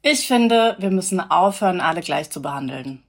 Ich finde, wir müssen aufhören, alle gleich zu behandeln.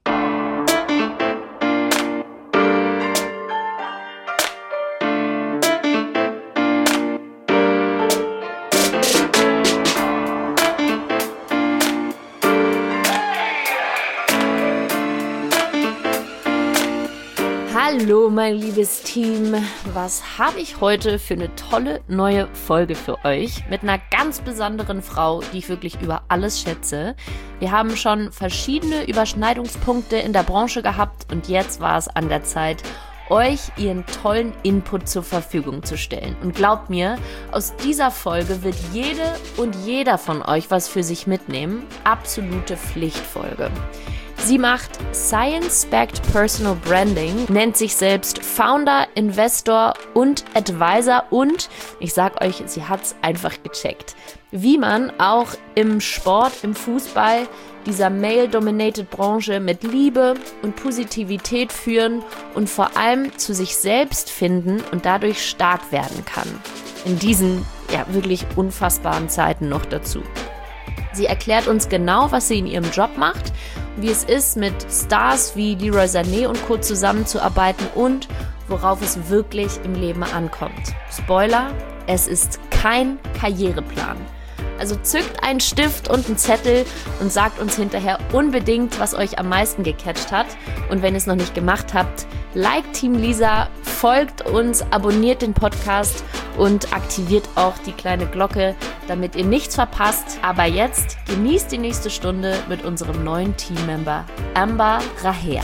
Hallo mein liebes Team, was habe ich heute für eine tolle neue Folge für euch mit einer ganz besonderen Frau, die ich wirklich über alles schätze. Wir haben schon verschiedene Überschneidungspunkte in der Branche gehabt und jetzt war es an der Zeit, euch ihren tollen Input zur Verfügung zu stellen. Und glaubt mir, aus dieser Folge wird jede und jeder von euch was für sich mitnehmen. Absolute Pflichtfolge. Sie macht Science-Backed Personal Branding, nennt sich selbst Founder, Investor und Advisor und ich sag euch, sie hat's einfach gecheckt. Wie man auch im Sport, im Fußball, dieser male-dominated Branche mit Liebe und Positivität führen und vor allem zu sich selbst finden und dadurch stark werden kann. In diesen, wirklich unfassbaren Zeiten noch dazu. Sie erklärt uns genau, was sie in ihrem Job macht, wie es ist, mit Stars wie Leroy Sané und Co. zusammenzuarbeiten und worauf es wirklich im Leben ankommt. Spoiler, es ist kein Karriereplan. Also zückt einen Stift und einen Zettel und sagt uns hinterher unbedingt, was euch am meisten gecatcht hat. Und wenn ihr es noch nicht gemacht habt, liked Team Lisa, folgt uns, abonniert den Podcast und aktiviert auch die kleine Glocke, damit ihr nichts verpasst. Aber jetzt genießt die nächste Stunde mit unserem neuen Teammember Amber Rahea.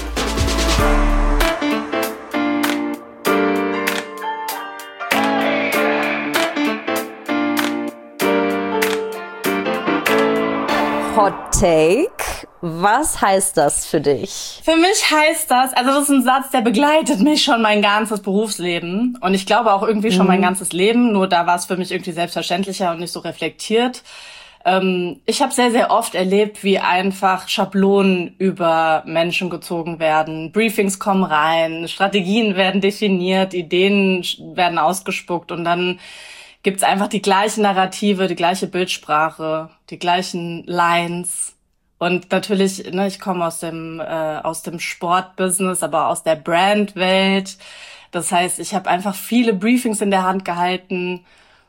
Hot Take. Was heißt das für dich? Für mich heißt das ist ein Satz, der begleitet mich schon mein ganzes Berufsleben und ich glaube auch irgendwie schon mein ganzes Leben, nur da war es für mich irgendwie selbstverständlicher und nicht so reflektiert. Ich habe sehr, sehr oft erlebt, wie einfach Schablonen über Menschen gezogen werden. Briefings kommen rein, Strategien werden definiert, Ideen werden ausgespuckt und dann gibt's einfach die gleichen Narrative, die gleiche Bildsprache, die gleichen Lines. Und natürlich, ich komme aus dem Sportbusiness, aber aus der Brandwelt. Das heißt, ich habe einfach viele Briefings in der Hand gehalten,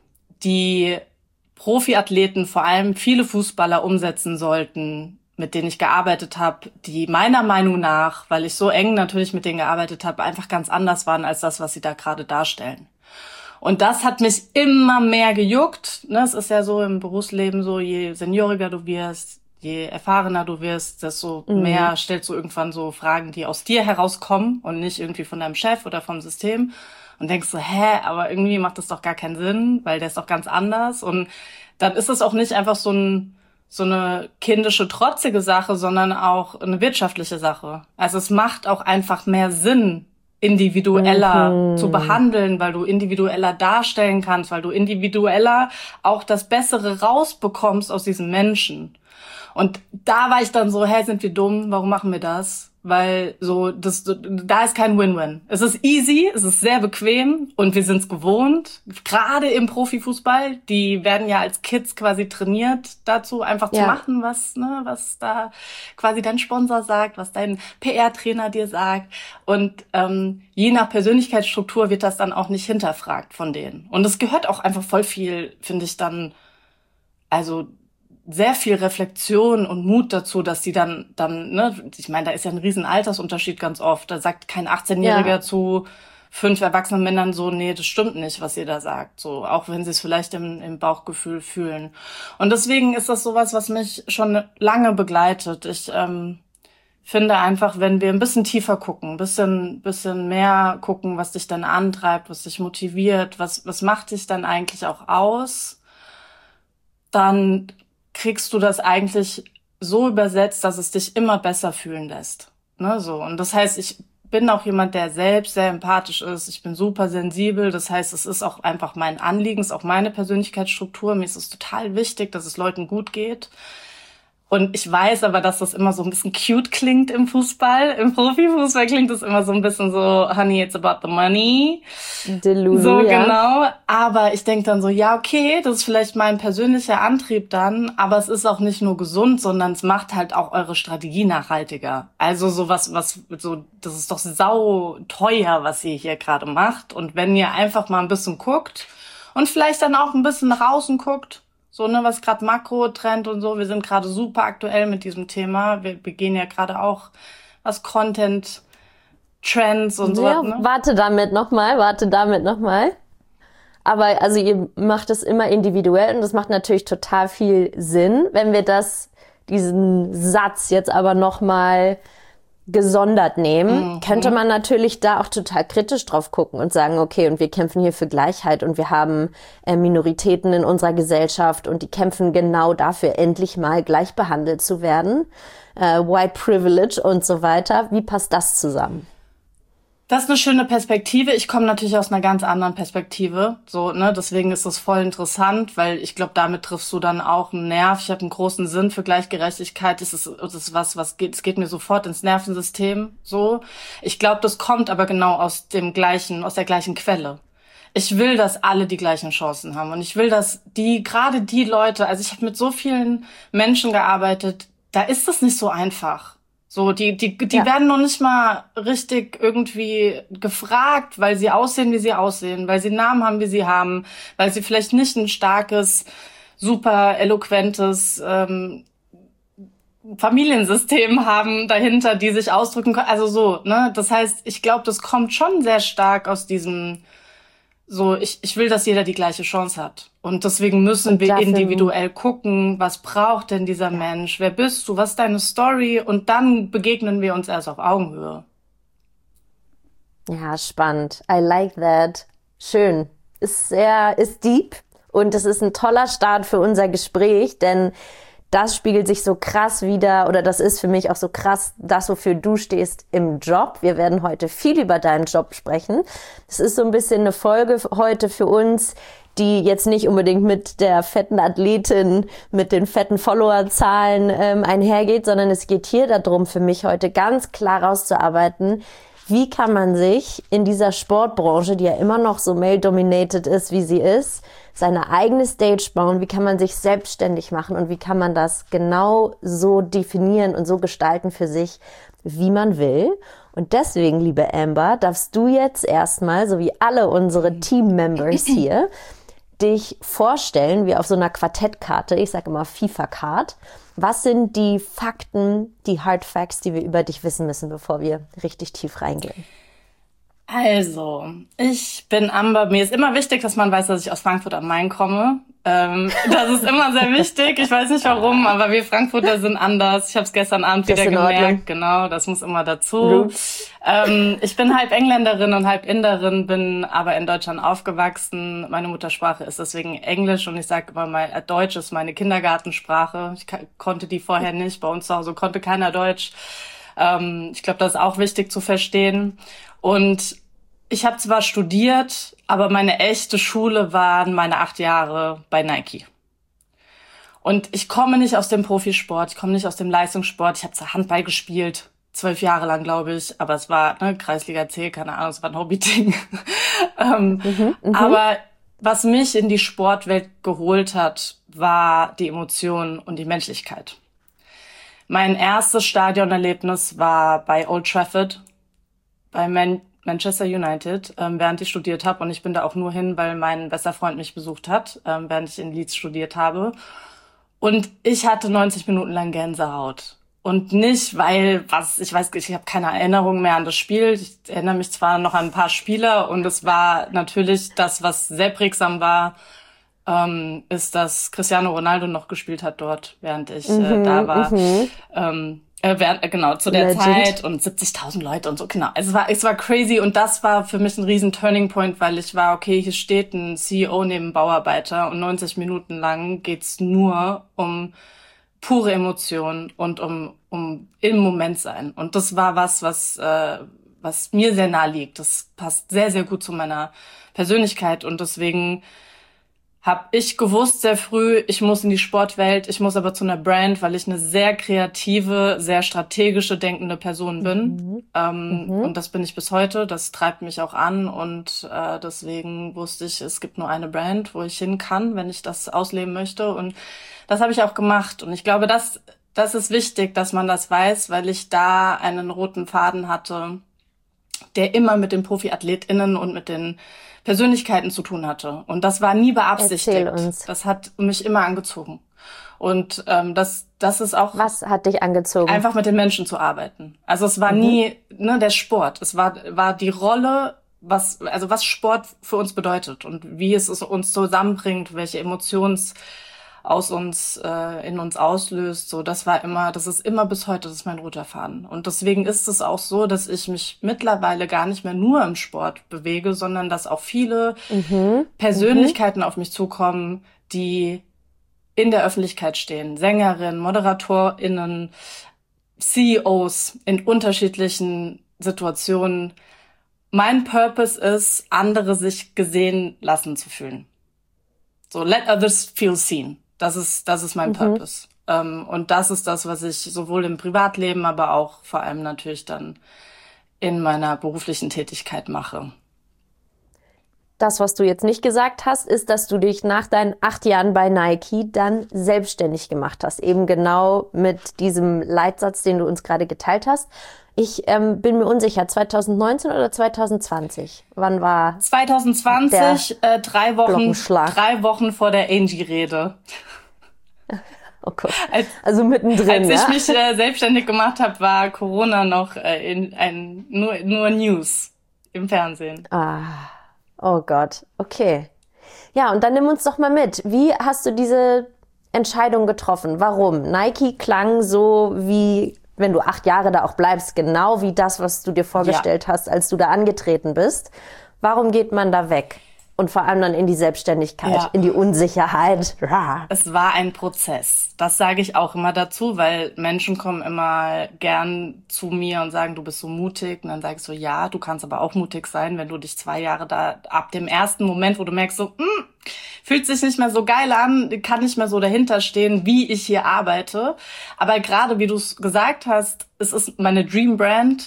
die Profiathleten, vor allem viele Fußballer umsetzen sollten, mit denen ich gearbeitet habe, die meiner Meinung nach, weil ich so eng natürlich mit denen gearbeitet habe, einfach ganz anders waren als das, was sie da gerade darstellen. Und das hat mich immer mehr gejuckt. Es ist ja so im Berufsleben so, je senioriger du wirst, je erfahrener du wirst, desto mehr stellst du irgendwann so Fragen, die aus dir herauskommen und nicht irgendwie von deinem Chef oder vom System. Und denkst so, aber irgendwie macht das doch gar keinen Sinn, weil der ist doch ganz anders. Und dann ist es auch nicht einfach so eine kindische, trotzige Sache, sondern auch eine wirtschaftliche Sache. Also es macht auch einfach mehr Sinn, individueller zu behandeln, weil du individueller darstellen kannst, weil du individueller auch das Bessere rausbekommst aus diesen Menschen. Und da war ich dann so, sind wir dumm, warum machen wir das? Weil da ist kein Win-Win. Es ist easy, es ist sehr bequem und wir sind es gewohnt. Gerade im Profifußball, die werden ja als Kids quasi trainiert dazu, einfach zu machen, was da quasi dein Sponsor sagt, was dein PR-Trainer dir sagt. Und je nach Persönlichkeitsstruktur wird das dann auch nicht hinterfragt von denen. Und es gehört auch einfach voll viel, finde ich dann, sehr viel Reflexion und Mut dazu, dass die dann, ich meine, da ist ja ein riesen Altersunterschied ganz oft. Da sagt kein 18-Jähriger zu 5 erwachsenen Männern so, nee, das stimmt nicht, was ihr da sagt. So, auch wenn sie es vielleicht im Bauchgefühl fühlen. Und deswegen ist das sowas, was mich schon lange begleitet. Ich finde einfach, wenn wir ein bisschen tiefer gucken, ein bisschen mehr gucken, was dich dann antreibt, was dich motiviert, was macht dich dann eigentlich auch aus, dann kriegst du das eigentlich so übersetzt, dass es dich immer besser fühlen lässt. So. Und das heißt, ich bin auch jemand, der selbst sehr empathisch ist. Ich bin super sensibel. Das heißt, es ist auch einfach mein Anliegen, es ist auch meine Persönlichkeitsstruktur. Mir ist es total wichtig, dass es Leuten gut geht. Und ich weiß aber, dass das immer so ein bisschen cute klingt im Fußball. Im Profifußball klingt das immer so ein bisschen so, honey, it's about the money. Delulu, so, ja. genau. Aber ich denke dann so, ja, okay, das ist vielleicht mein persönlicher Antrieb dann, aber es ist auch nicht nur gesund, sondern es macht halt auch eure Strategie nachhaltiger. Also sowas, so, das ist doch sau teuer, was ihr hier gerade macht. Und wenn ihr einfach mal ein bisschen guckt und vielleicht dann auch ein bisschen nach außen guckt, so, ne, was gerade Makro-Trend und so, wir sind gerade super aktuell mit diesem Thema. Wir gehen ja gerade auch was Content, Trends und so. Ja, ne? warte damit nochmal. Aber also ihr macht es immer individuell und das macht natürlich total viel Sinn. Wenn wir diesen Satz jetzt aber nochmal gesondert nehmen, könnte man natürlich da auch total kritisch drauf gucken und sagen, okay, und wir kämpfen hier für Gleichheit und wir haben Minoritäten in unserer Gesellschaft und die kämpfen genau dafür, endlich mal gleich behandelt zu werden. White Privilege und so weiter. Wie passt das zusammen? Das ist eine schöne Perspektive. Ich komme natürlich aus einer ganz anderen Perspektive. So, ne, deswegen ist das voll interessant, weil ich glaube, damit triffst du dann auch einen Nerv. Ich habe einen großen Sinn für Gleichgerechtigkeit. Das ist es geht mir sofort ins Nervensystem. So, ich glaube, das kommt aber genau aus der gleichen Quelle. Ich will, dass alle die gleichen Chancen haben und ich will, dass gerade die Leute, also ich habe mit so vielen Menschen gearbeitet, da ist das nicht so einfach. So, die werden noch nicht mal richtig irgendwie gefragt, weil sie aussehen, wie sie aussehen, weil sie einen Namen haben, wie sie haben, weil sie vielleicht nicht ein starkes, super eloquentes Familiensystem haben dahinter, die sich ausdrücken können. Also so, ne? Das heißt, ich glaube, das kommt schon sehr stark aus diesem so, ich will, dass jeder die gleiche Chance hat. Und deswegen müssen wir individuell gucken, was braucht denn dieser Mensch? Wer bist du? Was ist deine Story? Und dann begegnen wir uns erst auf Augenhöhe. Ja, spannend. I like that. Schön. Ist deep. Und es ist ein toller Start für unser Gespräch, denn das spiegelt sich so krass wider, oder das ist für mich auch so krass, das, wofür du stehst im Job. Wir werden heute viel über deinen Job sprechen. Es ist so ein bisschen eine Folge heute für uns, die jetzt nicht unbedingt mit der fetten Athletin, mit den fetten Followerzahlen einhergeht, sondern es geht hier darum, für mich heute ganz klar rauszuarbeiten, wie kann man sich in dieser Sportbranche, die ja immer noch so male-dominated ist, wie sie ist, seine eigene Stage bauen, wie kann man sich selbstständig machen und wie kann man das genau so definieren und so gestalten für sich, wie man will. Und deswegen, liebe Amber, darfst du jetzt erstmal, so wie alle unsere Team-Members hier, dich vorstellen, wie auf so einer Quartettkarte, ich sage immer FIFA-Card. Was sind die Fakten, die Hard Facts, die wir über dich wissen müssen, bevor wir richtig tief reingehen? Also, ich bin Amber. Mir ist immer wichtig, dass man weiß, dass ich aus Frankfurt am Main komme. Das ist immer sehr wichtig. Ich weiß nicht warum, aber wir Frankfurter sind anders. Ich habe es gestern Abend wieder gemerkt. Genau, das muss immer dazu. Ich bin halb Engländerin und halb Inderin, bin aber in Deutschland aufgewachsen. Meine Muttersprache ist deswegen Englisch und ich sage immer mal, Deutsch ist meine Kindergartensprache. Ich konnte die vorher nicht. Bei uns zu Hause konnte keiner Deutsch. Ich glaube, das ist auch wichtig zu verstehen. Und ich habe zwar studiert, aber meine echte Schule waren meine 8 Jahre bei Nike. Und ich komme nicht aus dem Profisport, ich komme nicht aus dem Leistungssport. Ich habe zwar Handball gespielt, 12 Jahre lang, glaube ich, aber es war Kreisliga C, keine Ahnung, es war ein Hobbyding. Aber was mich in die Sportwelt geholt hat, war die Emotion und die Menschlichkeit. Mein erstes Stadionerlebnis war bei Old Trafford, bei Manchester United, während ich studiert habe. Und ich bin da auch nur hin, weil mein bester Freund mich besucht hat, während ich in Leeds studiert habe. Und ich hatte 90 Minuten lang Gänsehaut. Und nicht, weil, ich habe keine Erinnerung mehr an das Spiel. Ich erinnere mich zwar noch an ein paar Spieler und es war natürlich das, was sehr prägsam war, ist, dass Cristiano Ronaldo noch gespielt hat dort, während ich da war. Genau, zu der Legend. Zeit und 70.000 Leute und so, genau. Es war crazy und das war für mich ein riesen Turning Point, weil ich war, okay, hier steht ein CEO neben Bauarbeiter und 90 Minuten lang geht's nur um pure Emotion und um im Moment sein. Und das war was mir sehr nahe liegt. Das passt sehr, sehr gut zu meiner Persönlichkeit und deswegen habe ich gewusst sehr früh, ich muss in die Sportwelt, ich muss aber zu einer Brand, weil ich eine sehr kreative, sehr strategische, denkende Person bin. Und das bin ich bis heute, das treibt mich auch an und deswegen wusste ich, es gibt nur eine Brand, wo ich hin kann, wenn ich das ausleben möchte und das habe ich auch gemacht und ich glaube, das ist wichtig, dass man das weiß, weil ich da einen roten Faden hatte, der immer mit den Profiathletinnen und mit den Persönlichkeiten zu tun hatte. Und das war nie beabsichtigt. Erzähl uns. Das hat mich immer angezogen. Und das ist auch... Was hat dich angezogen? Einfach mit den Menschen zu arbeiten. Also es war nie der Sport. Es war die Rolle, was Sport für uns bedeutet und wie es uns zusammenbringt, welche Emotions aus uns, in uns auslöst, so, das ist immer bis heute, das ist mein roter Faden. Und deswegen ist es auch so, dass ich mich mittlerweile gar nicht mehr nur im Sport bewege, sondern dass auch viele Persönlichkeiten auf mich zukommen, die in der Öffentlichkeit stehen. Sängerinnen, ModeratorInnen, CEOs in unterschiedlichen Situationen. Mein Purpose ist, andere sich gesehen lassen zu fühlen. So, let others feel seen. Das ist mein Purpose. Und das ist das, was ich sowohl im Privatleben, aber auch vor allem natürlich dann in meiner beruflichen Tätigkeit mache. Das, was du jetzt nicht gesagt hast, ist, dass du dich nach deinen 8 Jahren bei Nike dann selbstständig gemacht hast. Eben genau mit diesem Leitsatz, den du uns gerade geteilt hast. Ich bin mir unsicher, 2019 oder 2020? Wann war 2020, 3 Glockenschlag? 3 Wochen vor der Angie-Rede. Oh Gott, also mittendrin, Als ich mich selbstständig gemacht habe, war Corona noch nur News im Fernsehen. Oh Gott, okay. Ja, und dann nimm uns doch mal mit. Wie hast du diese Entscheidung getroffen? Warum? Nike klang so wie, wenn du 8 Jahre da auch bleibst, genau wie das, was du dir vorgestellt hast, als du da angetreten bist. Warum geht man da weg? Und vor allem dann in die Selbstständigkeit, in die Unsicherheit. Es war ein Prozess. Das sage ich auch immer dazu, weil Menschen kommen immer gern zu mir und sagen, du bist so mutig. Und dann sage ich so, ja, du kannst aber auch mutig sein, wenn du dich 2 Jahre da, ab dem ersten Moment, wo du merkst so, fühlt sich nicht mehr so geil an, kann nicht mehr so dahinter stehen, wie ich hier arbeite. Aber gerade, wie du es gesagt hast, es ist meine Dream Brand.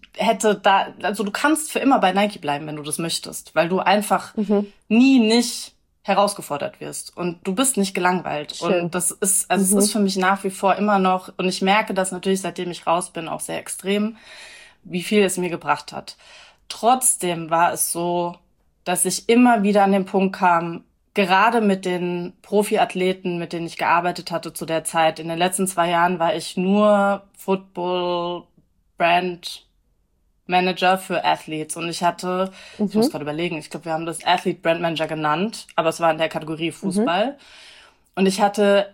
Du kannst für immer bei Nike bleiben, wenn du das möchtest, weil du einfach nie nicht herausgefordert wirst und du bist nicht gelangweilt. Schön. Und das ist, es ist für mich nach wie vor immer noch, und ich merke das natürlich, seitdem ich raus bin, auch sehr extrem, wie viel es mir gebracht hat. Trotzdem war es so, dass ich immer wieder an den Punkt kam, gerade mit den Profiathleten, mit denen ich gearbeitet hatte zu der Zeit, in den letzten 2 Jahren war ich nur Football-Brand Manager für Athletes und ich muss gerade überlegen, ich glaube, wir haben das Athlete Brand Manager genannt, aber es war in der Kategorie Fußball. Und ich hatte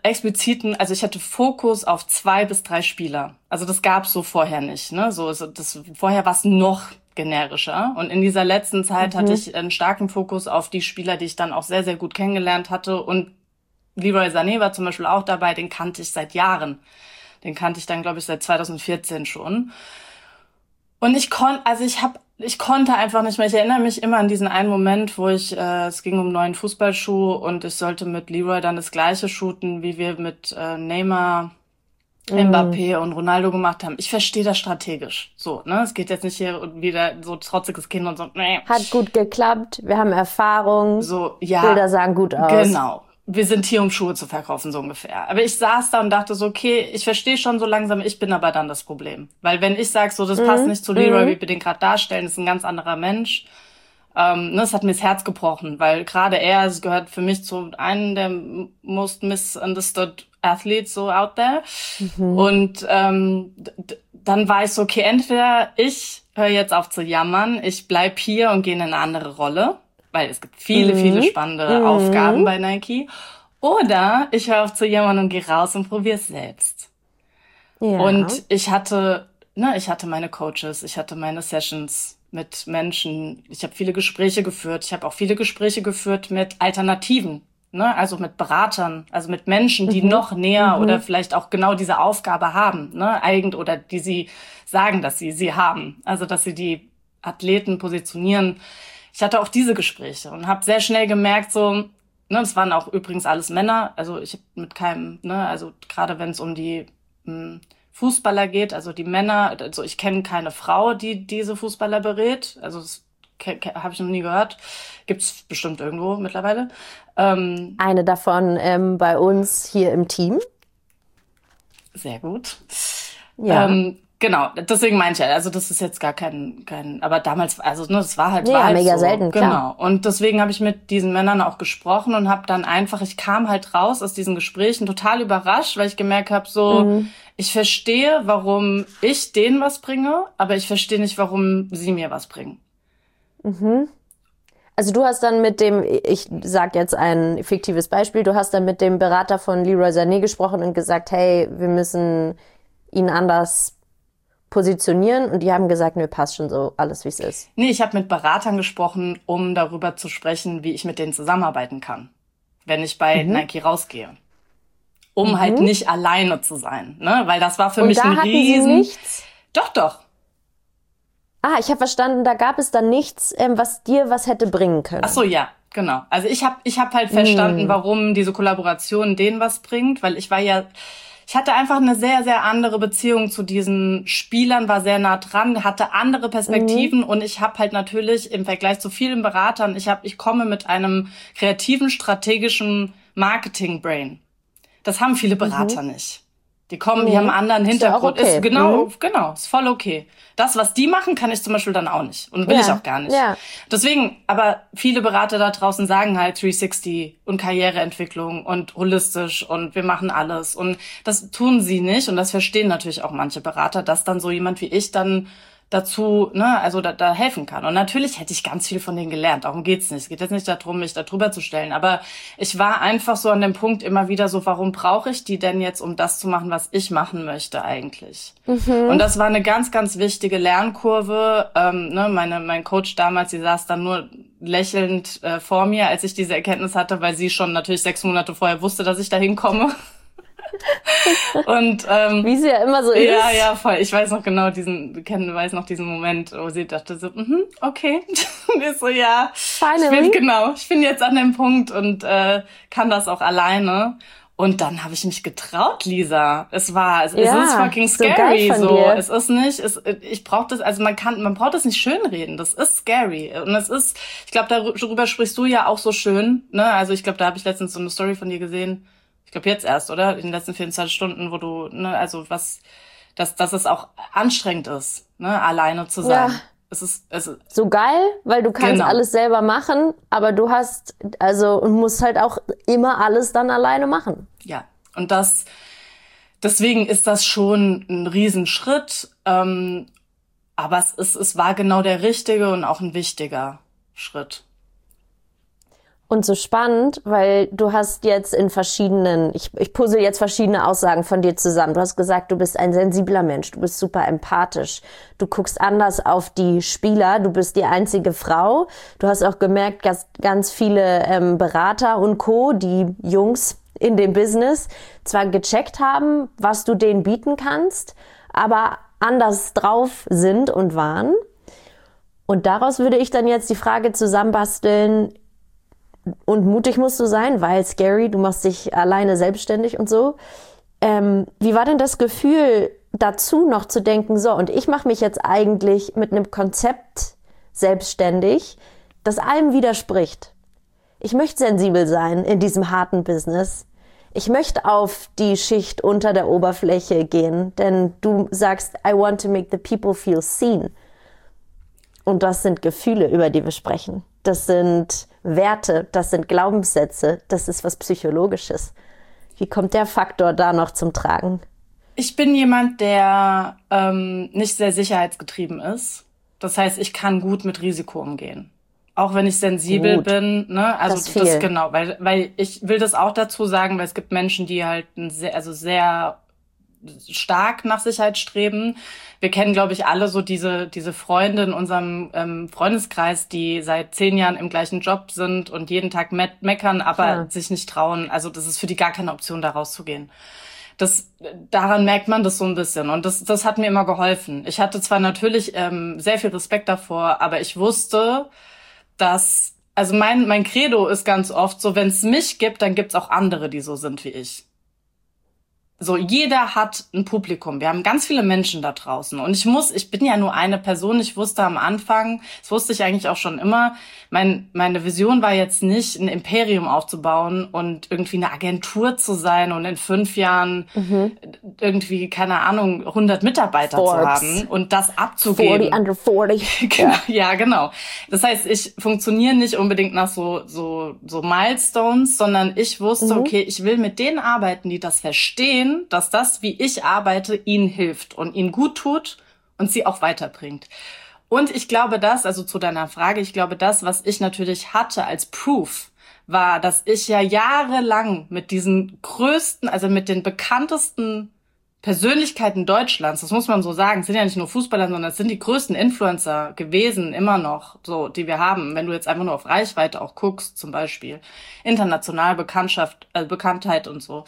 Fokus auf 2 bis 3 Spieler. Also das gab's so vorher nicht, ne? Vorher war es noch generischer. Und in dieser letzten Zeit hatte ich einen starken Fokus auf die Spieler, die ich dann auch sehr, sehr gut kennengelernt hatte. Und Leroy Sané war zum Beispiel auch dabei, den kannte ich seit Jahren. Den kannte ich dann, glaube ich, seit 2014 schon. Und ich konnte einfach nicht mehr. Ich erinnere mich immer an diesen einen Moment, wo es ging um neuen Fußballschuh und ich sollte mit Leroy dann das gleiche shooten, wie wir mit Neymar, Mbappé und Ronaldo gemacht haben. Ich verstehe das strategisch. So, ne? Es geht jetzt nicht hier wieder so trotziges Kind und so. Hat gut geklappt. Wir haben Erfahrung. So, ja. Bilder sahen gut aus. Genau. Wir sind hier, um Schuhe zu verkaufen, so ungefähr. Aber ich saß da und dachte so, okay, ich verstehe schon so langsam, ich bin aber dann das Problem. Weil wenn ich sage, so, das passt nicht zu Leroy, wie wir den gerade darstellen, ist ein ganz anderer Mensch. Das hat mir das Herz gebrochen, weil gerade es gehört für mich zu einem der most misunderstood athletes so out there. Und dann war ich so, okay, entweder ich höre jetzt auf zu jammern, ich bleib hier und gehe in eine andere Rolle, weil es gibt viele, viele spannende Aufgaben bei Nike. Oder ich höre auf zu jammern und gehe raus und probiere es selbst. Ja. Und ich hatte meine Coaches, ich hatte meine Sessions mit Menschen. Ich habe viele Gespräche geführt. Ich habe auch viele Gespräche geführt mit Alternativen, ne? Also mit Beratern, also mit Menschen, die noch näher oder vielleicht auch genau diese Aufgabe haben, ne? Oder die sie sagen, dass sie haben. Also dass sie die Athleten positionieren. Ich hatte auch diese Gespräche und habe sehr schnell gemerkt, so, ne, es waren auch übrigens alles Männer, also ich habe mit keinem, ne, also gerade wenn es um die Fußballer geht, also die Männer, also ich kenne keine Frau, die diese Fußballer berät, also das habe ich noch nie gehört, gibt's bestimmt irgendwo mittlerweile. Eine davon bei uns hier im Team. Sehr gut. Ja. Genau, deswegen meine ich ja, also das ist jetzt gar kein, aber damals, also ne, das war halt, ja, war halt mega so. selten, genau. klar. Und deswegen habe ich mit diesen Männern auch gesprochen und habe dann einfach, ich kam halt raus aus diesen Gesprächen total überrascht, weil ich gemerkt habe, so, ich verstehe, warum ich denen was bringe, aber ich verstehe nicht, warum sie mir was bringen. Also du hast dann mit dem, ich sag jetzt ein fiktives Beispiel, du hast dann mit dem Berater von Leroy Sané gesprochen und gesagt, hey, wir müssen ihn anders positionieren, und die haben gesagt, nö, passt schon so, alles wie es ist. Nee, ich habe mit Beratern gesprochen, um darüber zu sprechen, wie ich mit denen zusammenarbeiten kann, wenn ich bei Nike rausgehe. Um halt nicht alleine zu sein, ne? Weil das war für mich ein Riesen... Sie nichts? Doch. Ah, ich habe verstanden, da gab es dann nichts, was dir was hätte bringen können. Ach so, ja, genau. Also ich hab halt verstanden, warum diese Kollaboration denen was bringt, weil ich hatte einfach eine sehr, sehr andere Beziehung zu diesen Spielern, war sehr nah dran, hatte andere Perspektiven und ich habe halt natürlich im Vergleich zu vielen Beratern, ich komme mit einem kreativen, strategischen Marketing-Brain. Das haben viele Berater nicht. Die kommen, die haben einen anderen Hintergrund. Ist ja auch okay. Genau, ist voll okay. Das, was die machen, kann ich zum Beispiel dann auch nicht. Und will ich auch gar nicht. Ja. Deswegen, aber viele Berater da draußen sagen halt 360 und Karriereentwicklung und holistisch und wir machen alles. Und das tun sie nicht. Und das verstehen natürlich auch manche Berater, dass dann so jemand wie ich dann dazu, ne, also da helfen kann. Und natürlich hätte ich ganz viel von denen gelernt. Darum geht's nicht. Es geht jetzt nicht darum, mich da drüber zu stellen. Aber ich war einfach so an dem Punkt immer wieder so, warum brauche ich die denn jetzt, um das zu machen, was ich machen möchte eigentlich? Und das war eine ganz, ganz wichtige Lernkurve. Ne, mein Coach damals, die saß dann nur lächelnd vor mir, als ich diese Erkenntnis hatte, weil sie schon natürlich 6 Monate vorher wusste, dass ich da hinkomme. Und wie sie ja immer so ist. Ja, voll. Ich weiß noch genau weiß noch diesen Moment, wo sie dachte so, okay. Und ich so, ja, Finally. ich bin jetzt an dem Punkt und kann das auch alleine. Und dann habe ich mich getraut, Lisa. Es ist fucking scary, so. Es ist nicht, ich brauche das, also man braucht das nicht schönreden. Das ist scary. Und ich glaube, darüber sprichst du ja auch so schön, ne? Also ich glaube, da habe ich letztens so eine Story von dir gesehen. Ich glaube jetzt erst, oder? In den letzten 24 Stunden, wo du, ne, also dass es auch anstrengend ist, ne, alleine zu sein. Ja. Es ist so geil, weil du kannst alles selber machen, aber du und musst halt auch immer alles dann alleine machen. Ja. Und deswegen ist das schon ein Riesenschritt, aber es war genau der richtige und auch ein wichtiger Schritt. Und so spannend, weil du hast jetzt ich puzzle jetzt verschiedene Aussagen von dir zusammen. Du hast gesagt, du bist ein sensibler Mensch, du bist super empathisch, du guckst anders auf die Spieler, du bist die einzige Frau. Du hast auch gemerkt, dass ganz viele Berater und Co., die Jungs in dem Business, zwar gecheckt haben, was du denen bieten kannst, aber anders drauf sind und waren. Und daraus würde ich dann jetzt die Frage zusammenbasteln, und mutig musst du sein, weil scary, du machst dich alleine selbstständig und so. Wie war denn das Gefühl, dazu noch zu denken, so, und ich mache mich jetzt eigentlich mit einem Konzept selbstständig, das allem widerspricht. Ich möchte sensibel sein in diesem harten Business. Ich möchte auf die Schicht unter der Oberfläche gehen, denn du sagst, I want to make the people feel seen. Und das sind Gefühle, über die wir sprechen. Das sind Werte, das sind Glaubenssätze, das ist was Psychologisches. Wie kommt der Faktor da noch zum Tragen? Ich bin jemand, der nicht sehr sicherheitsgetrieben ist. Das heißt, ich kann gut mit Risiko umgehen. Auch wenn ich sensibel bin, ne? Also das genau, weil ich will das auch dazu sagen, weil es gibt Menschen, die halt sehr stark nach Sicherheit streben. Wir kennen, glaube ich, alle so diese Freunde in unserem Freundeskreis, die seit 10 Jahren im gleichen Job sind und jeden Tag meckern, aber sich nicht trauen. Also das ist für die gar keine Option, da rauszugehen. Daran merkt man das so ein bisschen. Und das hat mir immer geholfen. Ich hatte zwar natürlich sehr viel Respekt davor, aber ich wusste, dass also mein Credo ist ganz oft so, wenn es mich gibt, dann gibt's auch andere, die so sind wie ich. So, jeder hat ein Publikum. Wir haben ganz viele Menschen da draußen. Und ich bin ja nur eine Person. Ich wusste am Anfang, das wusste ich eigentlich auch schon immer, meine Vision war jetzt nicht, ein Imperium aufzubauen und irgendwie eine Agentur zu sein und in 5 Jahren irgendwie, keine Ahnung, 100 Mitarbeiter zu haben und das abzugeben. 40 under 40. Ja, genau. Das heißt, ich funktioniere nicht unbedingt nach so Milestones, sondern ich wusste, okay, ich will mit denen arbeiten, die das verstehen, dass das, wie ich arbeite, ihnen hilft und ihnen gut tut und sie auch weiterbringt. Und ich glaube also zu deiner Frage, ich glaube was ich natürlich hatte als Proof, war, dass ich ja jahrelang mit diesen größten, also mit den bekanntesten Persönlichkeiten Deutschlands, das muss man so sagen, es sind ja nicht nur Fußballer, sondern es sind die größten Influencer gewesen, immer noch, so, die wir haben. Wenn du jetzt einfach nur auf Reichweite auch guckst, zum Beispiel, international Bekanntheit und so.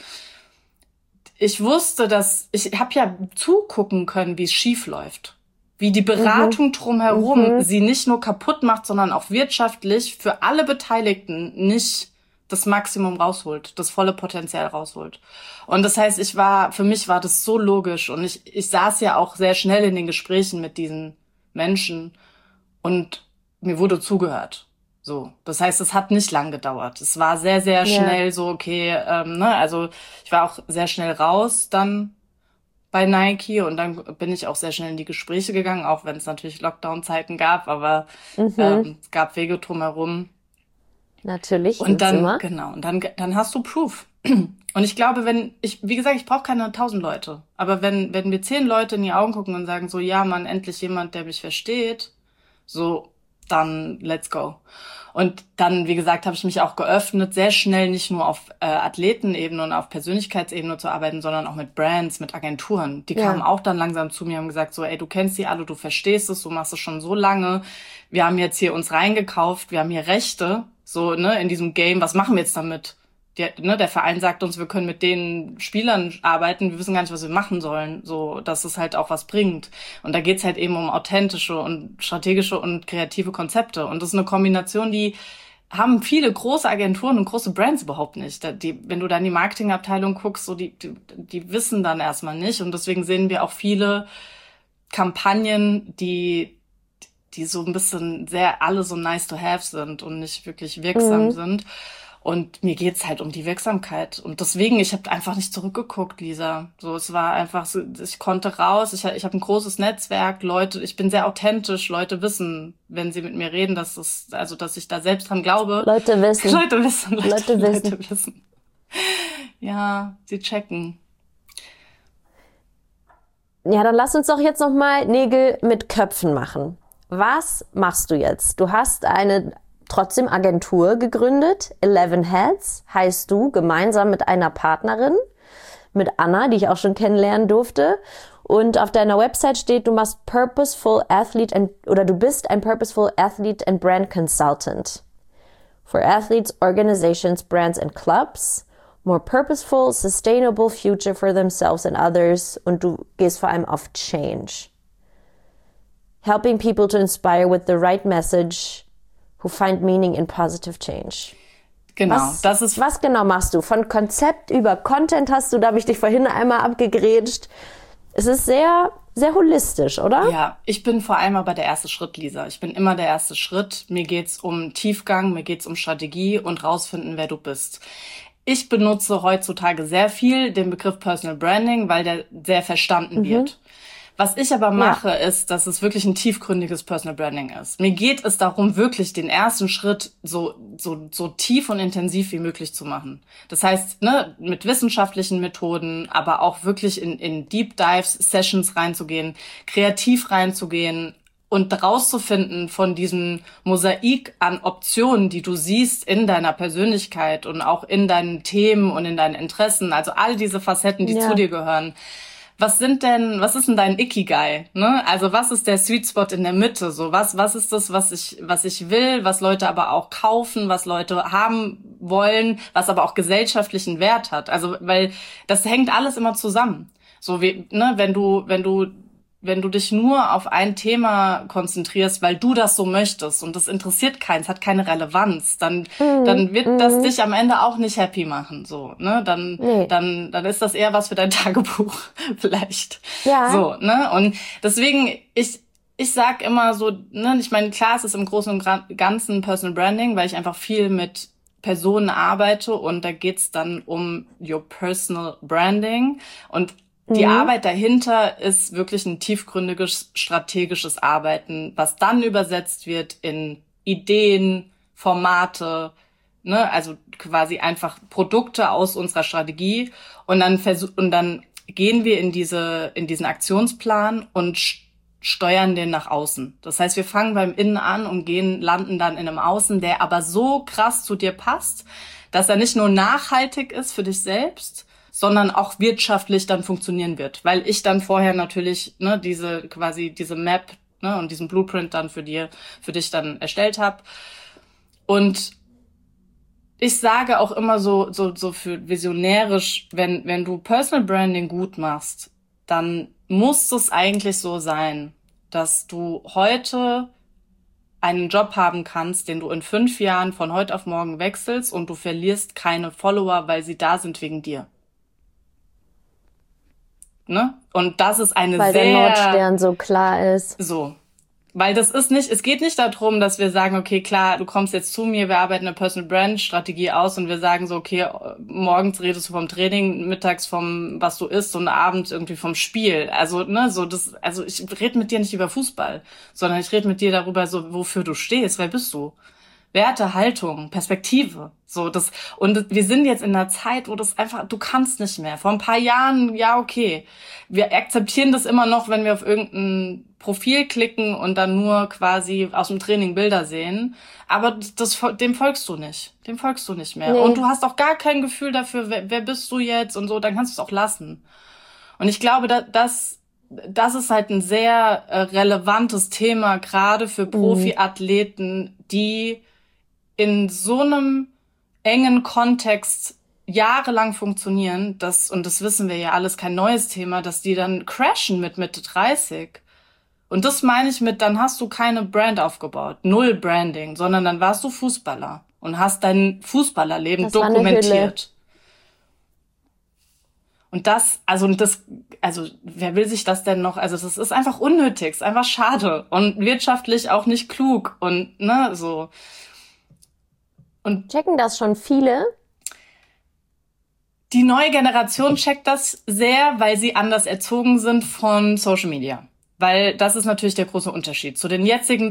Ich wusste, ich habe ja zugucken können, wie es schief läuft. Wie die Beratung drumherum sie nicht nur kaputt macht, sondern auch wirtschaftlich für alle Beteiligten nicht das Maximum rausholt, das volle Potenzial rausholt. Und das heißt, für mich war das so logisch und ich saß ja auch sehr schnell in den Gesprächen mit diesen Menschen und mir wurde zugehört. So, das heißt, es hat nicht lang gedauert. Es war sehr, sehr schnell so, okay, also ich war auch sehr schnell raus dann bei Nike und dann bin ich auch sehr schnell in die Gespräche gegangen, auch wenn es natürlich Lockdown-Zeiten gab, aber es gab Wege drumherum. Natürlich. Und dann, immer. genau, und dann hast du Proof. Und ich glaube, wie gesagt, ich brauche keine 1000 Leute, aber wenn wir 10 Leute in die Augen gucken und sagen so, ja, Mann, endlich jemand, der mich versteht, so, dann let's go. Und dann, wie gesagt, habe ich mich auch geöffnet, sehr schnell nicht nur auf Athletenebene und auf Persönlichkeitsebene zu arbeiten, sondern auch mit Brands, mit Agenturen. Die kamen auch dann langsam zu mir und haben gesagt so, ey, du kennst die alle, du verstehst es, du machst es schon so lange. Wir haben jetzt hier uns reingekauft, wir haben hier Rechte, so, ne, in diesem Game. Was machen wir jetzt damit? Der Verein sagt uns, wir können mit den Spielern arbeiten, wir wissen gar nicht, was wir machen sollen, so, dass es halt auch was bringt. Und da geht's halt eben um authentische und strategische und kreative Konzepte. Und das ist eine Kombination, die haben viele große Agenturen und große Brands überhaupt nicht. Wenn du da in die Marketingabteilung guckst, so die wissen dann erstmal nicht. Und deswegen sehen wir auch viele Kampagnen, die so ein bisschen alle so nice to have sind und nicht wirklich wirksam sind. Und mir geht's halt um die Wirksamkeit. Und deswegen, ich habe einfach nicht zurückgeguckt, Lisa. So, es war einfach so, ich konnte raus, ich habe ein großes Netzwerk, Leute, ich bin sehr authentisch, Leute wissen, wenn sie mit mir reden, dass ich da selbst dran glaube. Leute wissen. Leute wissen. Ja, sie checken. Ja, dann lass uns doch jetzt nochmal Nägel mit Köpfen machen. Was machst du jetzt? Du hast eine trotzdem Agentur gegründet, 11 Heads, heißt du, gemeinsam mit einer Partnerin, mit Anna, die ich auch schon kennenlernen durfte. Und auf deiner Website steht, du bist ein Purposeful Athlete and Brand Consultant. For athletes, organizations, brands and clubs. More purposeful, sustainable future for themselves and others. Und du gehst vor allem auf Change. Helping people to inspire with the right message, who find meaning in positive change. Genau, was genau machst du? Von Konzept über Content da habe ich dich vorhin einmal abgegrätscht. Es ist sehr, sehr holistisch, oder? Ja, ich bin vor allem aber der erste Schritt, Lisa. Ich bin immer der erste Schritt. Mir geht's um Tiefgang, mir geht's um Strategie und rausfinden, wer du bist. Ich benutze heutzutage sehr viel den Begriff Personal Branding, weil der sehr verstanden wird. Was ich aber mache, ist, dass es wirklich ein tiefgründiges Personal Branding ist. Mir geht es darum, wirklich den ersten Schritt so tief und intensiv wie möglich zu machen. Das heißt, mit wissenschaftlichen Methoden, aber auch wirklich in Deep Dives, Sessions reinzugehen, kreativ reinzugehen und rauszufinden von diesem Mosaik an Optionen, die du siehst in deiner Persönlichkeit und auch in deinen Themen und in deinen Interessen, also all diese Facetten, die zu dir gehören. Was ist denn dein Ikigai, ne? Also was ist der Sweet Spot in der Mitte? So was ist das, was ich will, was Leute aber auch kaufen, was Leute haben wollen, was aber auch gesellschaftlichen Wert hat. Also weil das hängt alles immer zusammen. So wie, wenn du wenn du dich nur auf ein Thema konzentrierst, weil du das so möchtest und das interessiert keinen, es hat keine Relevanz, dann wird das dich am Ende auch nicht happy machen, so, ne? Dann ist das eher was für dein Tagebuch vielleicht. Ja. So, ne? Und deswegen, ich sag immer so, ne, ich meine, klar, es ist im Großen und Ganzen Personal Branding, weil ich einfach viel mit Personen arbeite und da geht's dann um your personal branding und die Arbeit dahinter ist wirklich ein tiefgründiges, strategisches Arbeiten, was dann übersetzt wird in Ideen, Formate, ne, also quasi einfach Produkte aus unserer Strategie und dann gehen wir in diesen Aktionsplan und steuern den nach außen. Das heißt, wir fangen beim Innen an und landen dann in einem Außen, der aber so krass zu dir passt, dass er nicht nur nachhaltig ist für dich selbst, sondern auch wirtschaftlich dann funktionieren wird, weil ich dann vorher natürlich ne diese Map ne und diesen Blueprint dann für dich dann erstellt habe. Und ich sage auch immer so für visionärisch, wenn du Personal Branding gut machst, dann muss es eigentlich so sein, dass du heute einen Job haben kannst, den du in 5 Jahren von heute auf morgen wechselst und du verlierst keine Follower, weil sie da sind wegen dir. Ne? Und das ist weil der Nordstern so klar ist. So. Weil das ist nicht, es geht nicht darum, dass wir sagen, okay, klar, du kommst jetzt zu mir, wir arbeiten eine Personal Brand Strategie aus und wir sagen so, okay, morgens redest du vom Training, mittags vom, was du isst und abends irgendwie vom Spiel. Also, ne, also ich rede mit dir nicht über Fußball, sondern ich rede mit dir darüber, so, wofür du stehst, wer bist du? Werte, Haltung, Perspektive, so das und wir sind jetzt in einer Zeit, wo das einfach, du kannst nicht mehr. Vor ein paar Jahren, ja okay, wir akzeptieren das immer noch, wenn wir auf irgendein Profil klicken und dann nur quasi aus dem Training Bilder sehen, aber dem folgst du nicht mehr. Nee. Und du hast auch gar kein Gefühl dafür, wer bist du jetzt und so, dann kannst du es auch lassen. Und ich glaube, das ist halt ein sehr relevantes Thema, gerade für Profiathleten, die in so einem engen Kontext jahrelang funktionieren, und das wissen wir ja alles, kein neues Thema, dass die dann crashen mit Mitte 30. Und das meine ich mit, dann hast du keine Brand aufgebaut, null Branding, sondern dann warst du Fußballer und hast dein Fußballerleben dokumentiert. Und wer will sich das denn noch, also das ist einfach unnötig, ist einfach schade und wirtschaftlich auch nicht klug und ne, so. Und checken das schon viele? Die neue Generation checkt das sehr, weil sie anders erzogen sind von Social Media. Weil das ist natürlich der große Unterschied. Zu den jetzigen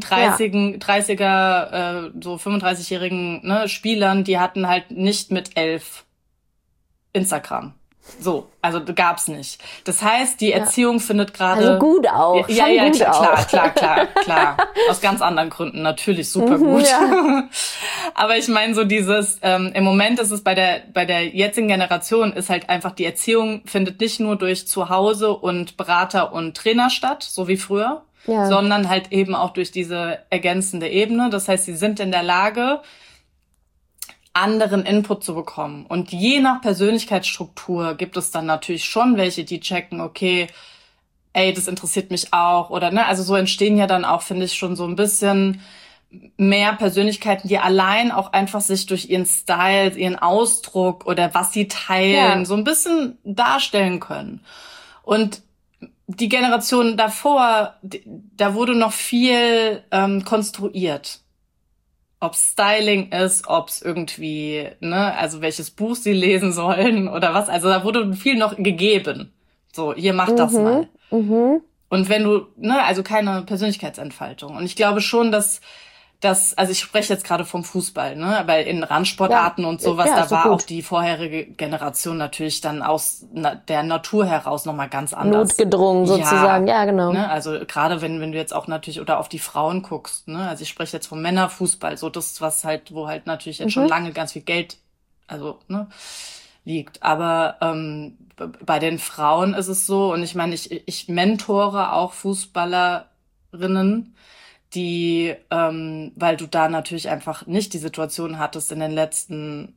30er, so 35-jährigen ne, Spielern, die hatten halt nicht mit 11 Instagram. So, also gab's nicht. Das heißt, die Erziehung findet gerade... Also gut auch. Ja, klar. Aus ganz anderen Gründen natürlich super gut. Ja. Aber ich meine so dieses, im Moment ist es bei der jetzigen Generation ist halt einfach, die Erziehung findet nicht nur durch Zuhause und Berater und Trainer statt, so wie früher, sondern halt eben auch durch diese ergänzende Ebene. Das heißt, sie sind in der Lage, anderen Input zu bekommen. Und je nach Persönlichkeitsstruktur gibt es dann natürlich schon welche, die checken, okay, ey, das interessiert mich auch. Oder ne, also so entstehen ja dann auch, finde ich, schon so ein bisschen mehr Persönlichkeiten, die allein auch einfach sich durch ihren Style, ihren Ausdruck oder was sie teilen, so ein bisschen darstellen können. Und die Generation davor, da wurde noch viel konstruiert. Ob's Styling ist, ob's irgendwie, ne, also welches Buch sie lesen sollen oder was. Also da wurde viel noch gegeben. So, hier mach das mal. Und wenn du, ne, also keine Persönlichkeitsentfaltung. Und ich glaube schon, dass also ich spreche jetzt gerade vom Fußball, ne, weil in Randsportarten und sowas, da war auch die vorherige Generation natürlich dann aus der Natur heraus nochmal ganz anders. Notgedrungen sozusagen, ja genau. Ne, also gerade wenn du jetzt auch natürlich oder auf die Frauen guckst, ne, also ich spreche jetzt vom Männerfußball, so das, was halt, wo halt natürlich jetzt schon lange ganz viel Geld, also, ne, liegt. Aber bei den Frauen ist es so, und ich meine, ich mentore auch Fußballerinnen, die, weil du da natürlich einfach nicht die Situation hattest in den letzten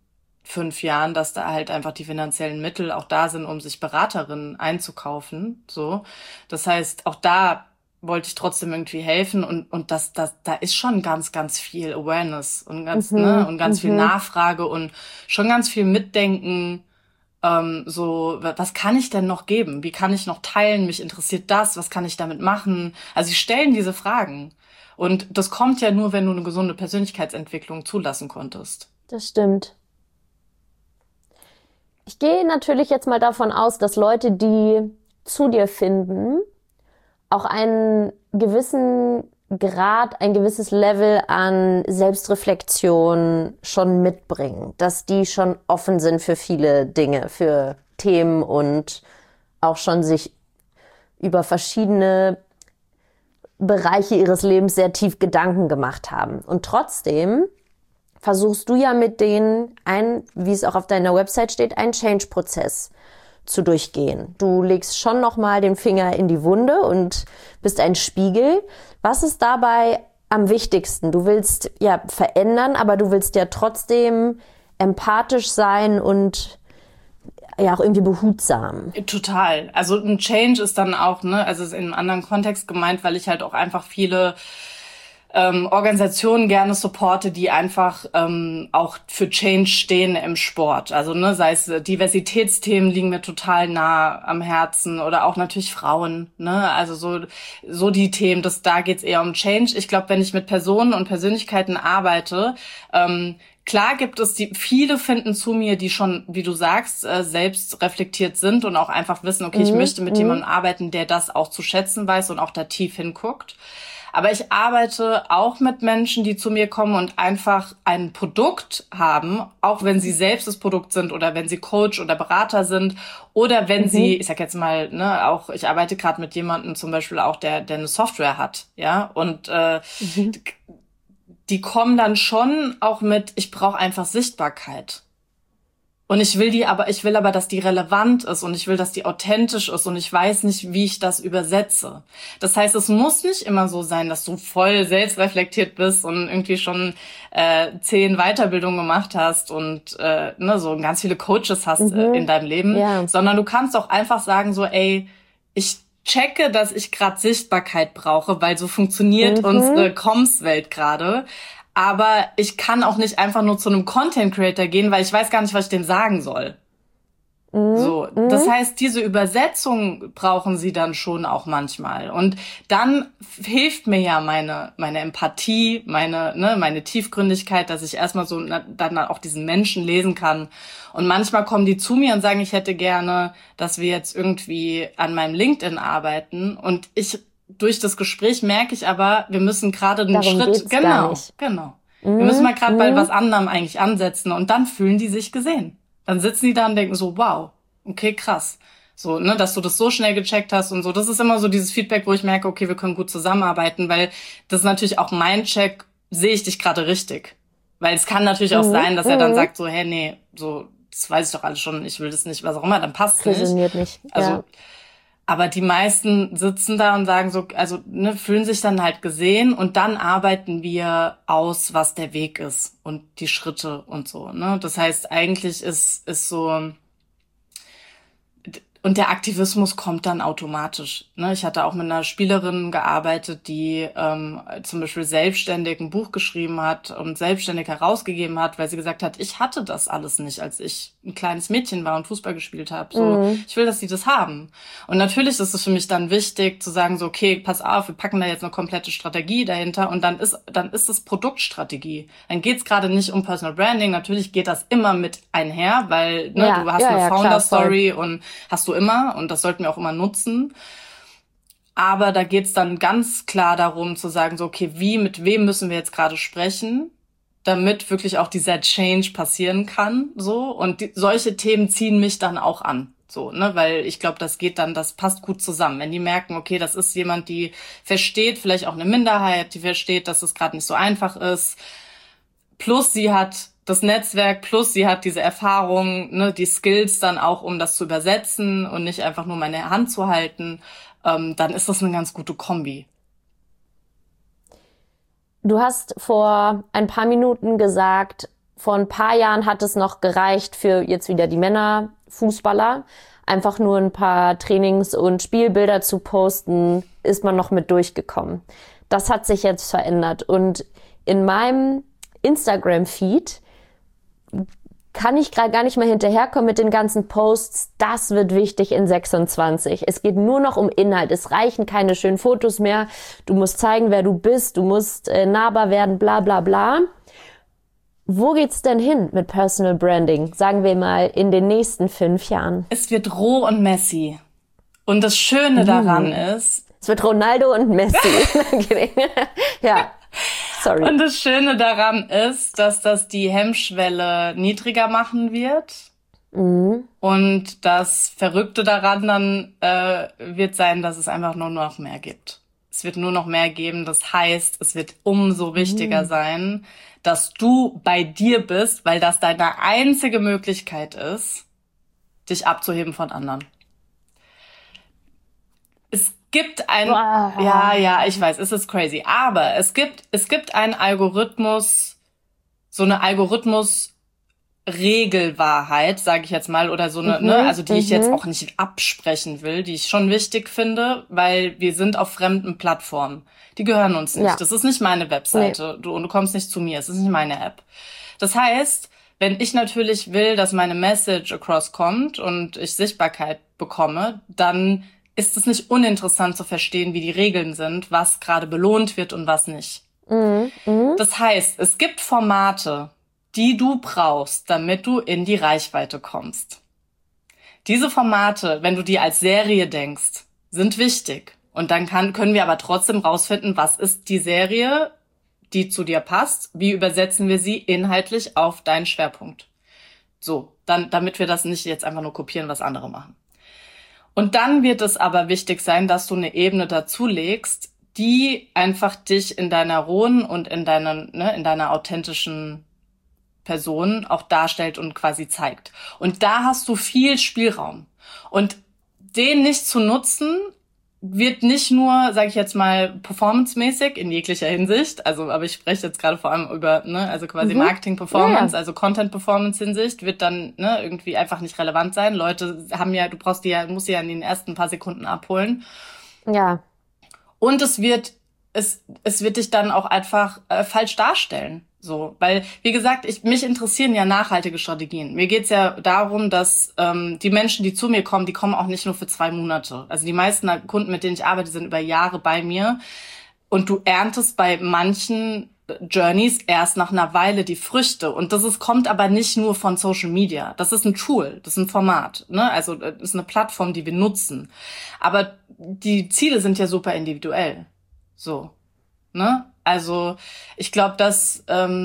5 Jahren, dass da halt einfach die finanziellen Mittel auch da sind, um sich Beraterinnen einzukaufen, so. Das heißt, auch da wollte ich trotzdem irgendwie helfen und da ist schon ganz, ganz viel Awareness und ganz viel Nachfrage und schon ganz viel Mitdenken, so, was kann ich denn noch geben? Wie kann ich noch teilen? Mich interessiert das, was kann ich damit machen? Also sie stellen diese Fragen. Und das kommt ja nur, wenn du eine gesunde Persönlichkeitsentwicklung zulassen konntest. Das stimmt. Ich gehe natürlich jetzt mal davon aus, dass Leute, die zu dir finden, auch einen gewissen Grad, ein gewisses Level an Selbstreflexion schon mitbringen. Dass die schon offen sind für viele Dinge, für Themen und auch schon sich über verschiedene Bereiche ihres Lebens sehr tief Gedanken gemacht haben. Und trotzdem versuchst du ja mit denen wie es auch auf deiner Website steht, einen Change-Prozess zu durchgehen. Du legst schon nochmal den Finger in die Wunde und bist ein Spiegel. Was ist dabei am wichtigsten? Du willst ja verändern, aber du willst ja trotzdem empathisch sein und ja auch irgendwie behutsam. Total. Also ein Change ist dann auch, also ist in einem anderen Kontext gemeint, weil ich halt auch einfach viele Organisationen gerne supporte, die einfach auch für Change stehen im Sport. Also sei es Diversitätsthemen liegen mir total nah am Herzen oder auch natürlich Frauen. Also so die Themen, da geht's eher um Change. Ich glaube, wenn ich mit Personen und Persönlichkeiten arbeite, klar gibt es viele finden zu mir, die schon, wie du sagst, selbst reflektiert sind und auch einfach wissen, okay, ich möchte mit jemandem arbeiten, der das auch zu schätzen weiß und auch da tief hinguckt. Aber ich arbeite auch mit Menschen, die zu mir kommen und einfach ein Produkt haben, auch wenn sie selbst das Produkt sind oder wenn sie Coach oder Berater sind oder wenn sie, ich sag jetzt mal, auch ich arbeite gerade mit jemandem zum Beispiel auch, der eine Software hat, ja, und die kommen dann schon auch mit, ich brauche einfach Sichtbarkeit. Und ich will aber, dass die relevant ist und ich will, dass die authentisch ist und ich weiß nicht, wie ich das übersetze. Das heißt, es muss nicht immer so sein, dass du voll selbstreflektiert bist und irgendwie schon 10 Weiterbildungen gemacht hast und so ganz viele Coaches hast in deinem Leben, sondern du kannst auch einfach sagen so, ey, ich checke, dass ich gerade Sichtbarkeit brauche, weil so funktioniert unsere Comms-Welt gerade. Aber ich kann auch nicht einfach nur zu einem Content Creator gehen, weil ich weiß gar nicht, was ich dem sagen soll. So, das heißt, diese Übersetzung brauchen sie dann schon auch manchmal. Und dann hilft mir ja meine Empathie, meine Tiefgründigkeit, dass ich erstmal so dann auch diesen Menschen lesen kann. Und manchmal kommen die zu mir und sagen, ich hätte gerne, dass wir jetzt irgendwie an meinem LinkedIn arbeiten. Und durch das Gespräch merke ich aber, wir müssen gerade einen Schritt, genau. Wir müssen mal gerade bei was anderem eigentlich ansetzen und dann fühlen die sich gesehen. Dann sitzen die da und denken so, wow, okay, krass. So, dass du das so schnell gecheckt hast und so. Das ist immer so dieses Feedback, wo ich merke, okay, wir können gut zusammenarbeiten, weil das ist natürlich auch mein Check, sehe ich dich gerade richtig? Weil es kann natürlich auch sein, dass er dann sagt so, hey, nee, so, das weiß ich doch alles schon, ich will das nicht, was auch immer, dann passt es nicht. Resoniert nicht. Also, aber die meisten sitzen da und sagen so, also fühlen sich dann halt gesehen und dann arbeiten wir aus, was der Weg ist und die Schritte und so. Das heißt, eigentlich ist so, und der Aktivismus kommt dann automatisch. Ich hatte auch mit einer Spielerin gearbeitet, die zum Beispiel selbstständig ein Buch geschrieben hat und selbstständig herausgegeben hat, weil sie gesagt hat, ich hatte das alles nicht, als ich ein kleines Mädchen war und Fußball gespielt habe. So, ich will, dass die das haben. Und natürlich ist es für mich dann wichtig zu sagen, so, okay, pass auf, wir packen da jetzt eine komplette Strategie dahinter und dann ist es Produktstrategie. Dann geht's gerade nicht um Personal Branding. Natürlich geht das immer mit einher, weil du hast eine Founder-Story und hast du immer und das sollten wir auch immer nutzen. Aber da geht's dann ganz klar darum zu sagen, so, okay, mit wem müssen wir jetzt gerade sprechen, damit wirklich auch dieser Change passieren kann, so. Und solche Themen ziehen mich dann auch an, so, weil ich glaube, das passt gut zusammen. Wenn die merken, okay, das ist jemand, die versteht, vielleicht auch eine Minderheit, die versteht, dass es gerade nicht so einfach ist. Plus sie hat das Netzwerk, plus sie hat diese Erfahrung, die Skills dann auch, um das zu übersetzen und nicht einfach nur meine Hand zu halten, dann ist das eine ganz gute Kombi. Du hast vor ein paar Minuten gesagt, vor ein paar Jahren hat es noch gereicht für jetzt wieder die Männerfußballer. Einfach nur ein paar Trainings- und Spielbilder zu posten, ist man noch mit durchgekommen. Das hat sich jetzt verändert. Und in meinem Instagram-Feed kann ich gerade gar nicht mehr hinterherkommen mit den ganzen Posts. Das wird wichtig in 26. Es geht nur noch um Inhalt. Es reichen keine schönen Fotos mehr. Du musst zeigen, wer du bist. Du musst nahbar werden, bla bla bla. Wo geht's denn hin mit Personal Branding? Sagen wir mal in den nächsten 5 Jahren. Es wird roh und messy. Und das Schöne daran ist... Es wird Ronaldo und Messi. Ja, sorry. Und das Schöne daran ist, dass das die Hemmschwelle niedriger machen wird. Und das Verrückte daran dann wird sein, dass es einfach nur noch mehr gibt. Es wird nur noch mehr geben. Das heißt, es wird umso wichtiger sein, dass du bei dir bist, weil das deine einzige Möglichkeit ist, dich abzuheben von anderen. Es gibt ein, ja, ich weiß, es ist crazy, aber es gibt einen Algorithmus, so eine Algorithmus-Regelwahrheit, sage ich jetzt mal, oder so eine, also die ich jetzt auch nicht absprechen will, die ich schon wichtig finde, weil wir sind auf fremden Plattformen. Die gehören uns nicht. Ja. Das ist nicht meine Webseite. Nee. Du kommst nicht zu mir. Es ist nicht meine App. Das heißt, wenn ich natürlich will, dass meine Message across kommt und ich Sichtbarkeit bekomme, dann ist es nicht uninteressant zu verstehen, wie die Regeln sind, was gerade belohnt wird und was nicht. Das heißt, es gibt Formate, die du brauchst, damit du in die Reichweite kommst. Diese Formate, wenn du die als Serie denkst, sind wichtig. Und dann können wir aber trotzdem rausfinden, was ist die Serie, die zu dir passt, wie übersetzen wir sie inhaltlich auf deinen Schwerpunkt. So, dann, damit wir das nicht jetzt einfach nur kopieren, was andere machen. Und dann wird es aber wichtig sein, dass du eine Ebene dazulegst, die einfach dich in deiner rohen und in deiner authentischen Person auch darstellt und quasi zeigt. Und da hast du viel Spielraum. Und den nicht zu nutzen, wird nicht nur, sage ich jetzt mal, performancemäßig in jeglicher Hinsicht, also aber ich spreche jetzt gerade vor allem über, also quasi Marketing-Performance, also Content-Performance-Hinsicht, wird dann irgendwie einfach nicht relevant sein. Leute haben ja, musst sie ja in den ersten paar Sekunden abholen. Ja. Und es wird dich dann auch einfach falsch darstellen. So, weil, wie gesagt, mich interessieren ja nachhaltige Strategien. Mir geht's ja darum, dass die Menschen, die zu mir kommen, die kommen auch nicht nur für 2 Monate. Also die meisten Kunden, mit denen ich arbeite, sind über Jahre bei mir. Und du erntest bei manchen Journeys erst nach einer Weile die Früchte. Und kommt aber nicht nur von Social Media. Das ist ein Tool, das ist ein Format, ne? Also das ist eine Plattform, die wir nutzen. Aber die Ziele sind ja super individuell. So, ne? Also ich glaube, das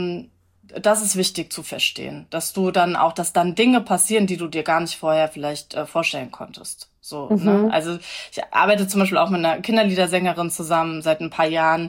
ist wichtig zu verstehen, dass dann Dinge passieren, die du dir gar nicht vorher vielleicht vorstellen konntest. So, ne? Also ich arbeite zum Beispiel auch mit einer Kinderliedersängerin zusammen seit ein paar Jahren,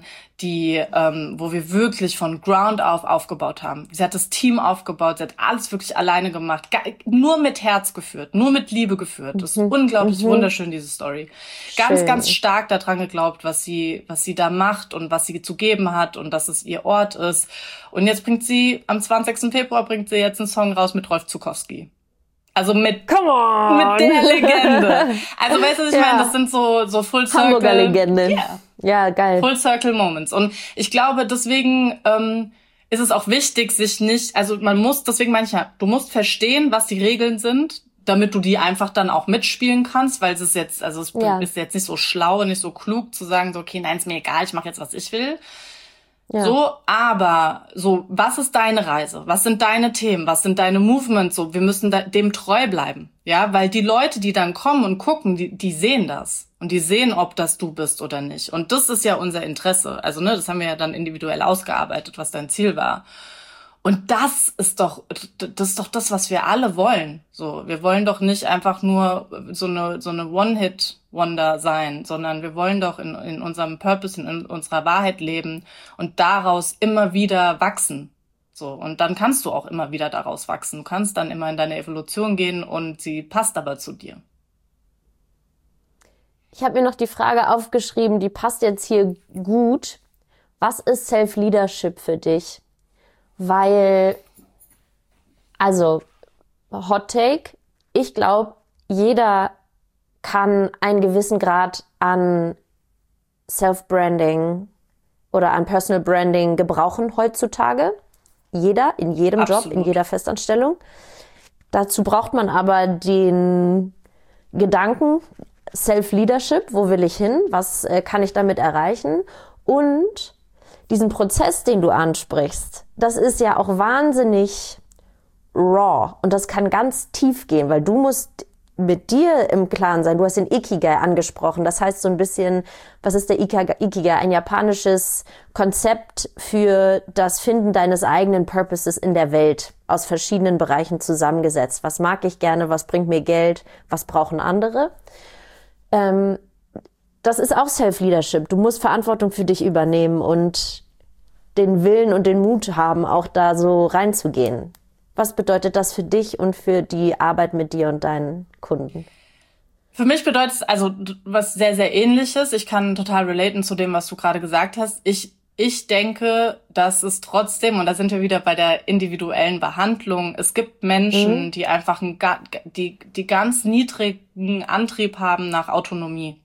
wo wir wirklich von Ground auf aufgebaut haben. Sie hat das Team aufgebaut, sie hat alles wirklich alleine gemacht, nur mit Herz geführt, nur mit Liebe geführt. Das ist unglaublich wunderschön, diese Story. Ganz, ganz stark daran geglaubt, was sie da macht und was sie zu geben hat und dass es ihr Ort ist. Und jetzt am 20. Februar bringt sie jetzt einen Song raus mit Rolf Zukowski. Also mit der Legende. Also weißt du, was ich meine? Das sind so Full Circle. Hamburger Legende. Yeah. Ja, geil. Full Circle Moments. Und ich glaube, deswegen ist es auch wichtig, sich nicht, also deswegen meine ich ja, du musst verstehen, was die Regeln sind, damit du die einfach dann auch mitspielen kannst, weil es ist jetzt nicht so schlau und nicht so klug zu sagen, so, okay, nein, ist mir egal, ich mache jetzt, was ich will. Ja. So, aber so, was ist deine Reise? Was sind deine Themen? Was sind deine Movements? So, wir müssen dem treu bleiben, ja, weil die Leute, die dann kommen und gucken, die sehen das und die sehen, ob das du bist oder nicht. Und das ist ja unser Interesse. Also, das haben wir ja dann individuell ausgearbeitet, was dein Ziel war. Und das ist doch das, was wir alle wollen. So, wir wollen doch nicht einfach nur so eine One-Hit-Wonder sein, sondern wir wollen doch in unserem Purpose, in unserer Wahrheit leben und daraus immer wieder wachsen. So, und dann kannst du auch immer wieder daraus wachsen. Du kannst dann immer in deine Evolution gehen und sie passt aber zu dir. Ich habe mir noch die Frage aufgeschrieben, die passt jetzt hier gut. Was ist Self-Leadership für dich? Weil Also, Hot Take. Ich glaube, jeder kann einen gewissen Grad an Self-Branding oder an Personal Branding gebrauchen heutzutage. Jeder, in jedem Absolut. Job, in jeder Festanstellung. Dazu braucht man aber den Gedanken, Self-Leadership, wo will ich hin, was kann ich damit erreichen, und diesen Prozess, den du ansprichst, das ist ja auch wahnsinnig raw und das kann ganz tief gehen, weil du musst mit dir im Klaren sein. Du hast den Ikigai angesprochen. Das heißt so ein bisschen, was ist der Ikigai? Ein japanisches Konzept für das Finden deines eigenen Purposes in der Welt, aus verschiedenen Bereichen zusammengesetzt. Was mag ich gerne? Was bringt mir Geld? Was brauchen andere? Das ist auch Self-Leadership. Du musst Verantwortung für dich übernehmen und den Willen und den Mut haben, auch da so reinzugehen. Was bedeutet das für dich und für die Arbeit mit dir und deinen Kunden? Für mich bedeutet es also was sehr, sehr Ähnliches. Ich kann total relaten zu dem, was du gerade gesagt hast. Ich denke, dass es trotzdem, und da sind wir wieder bei der individuellen Behandlung, es gibt Menschen, die einfach die ganz niedrigen Antrieb haben nach Autonomie.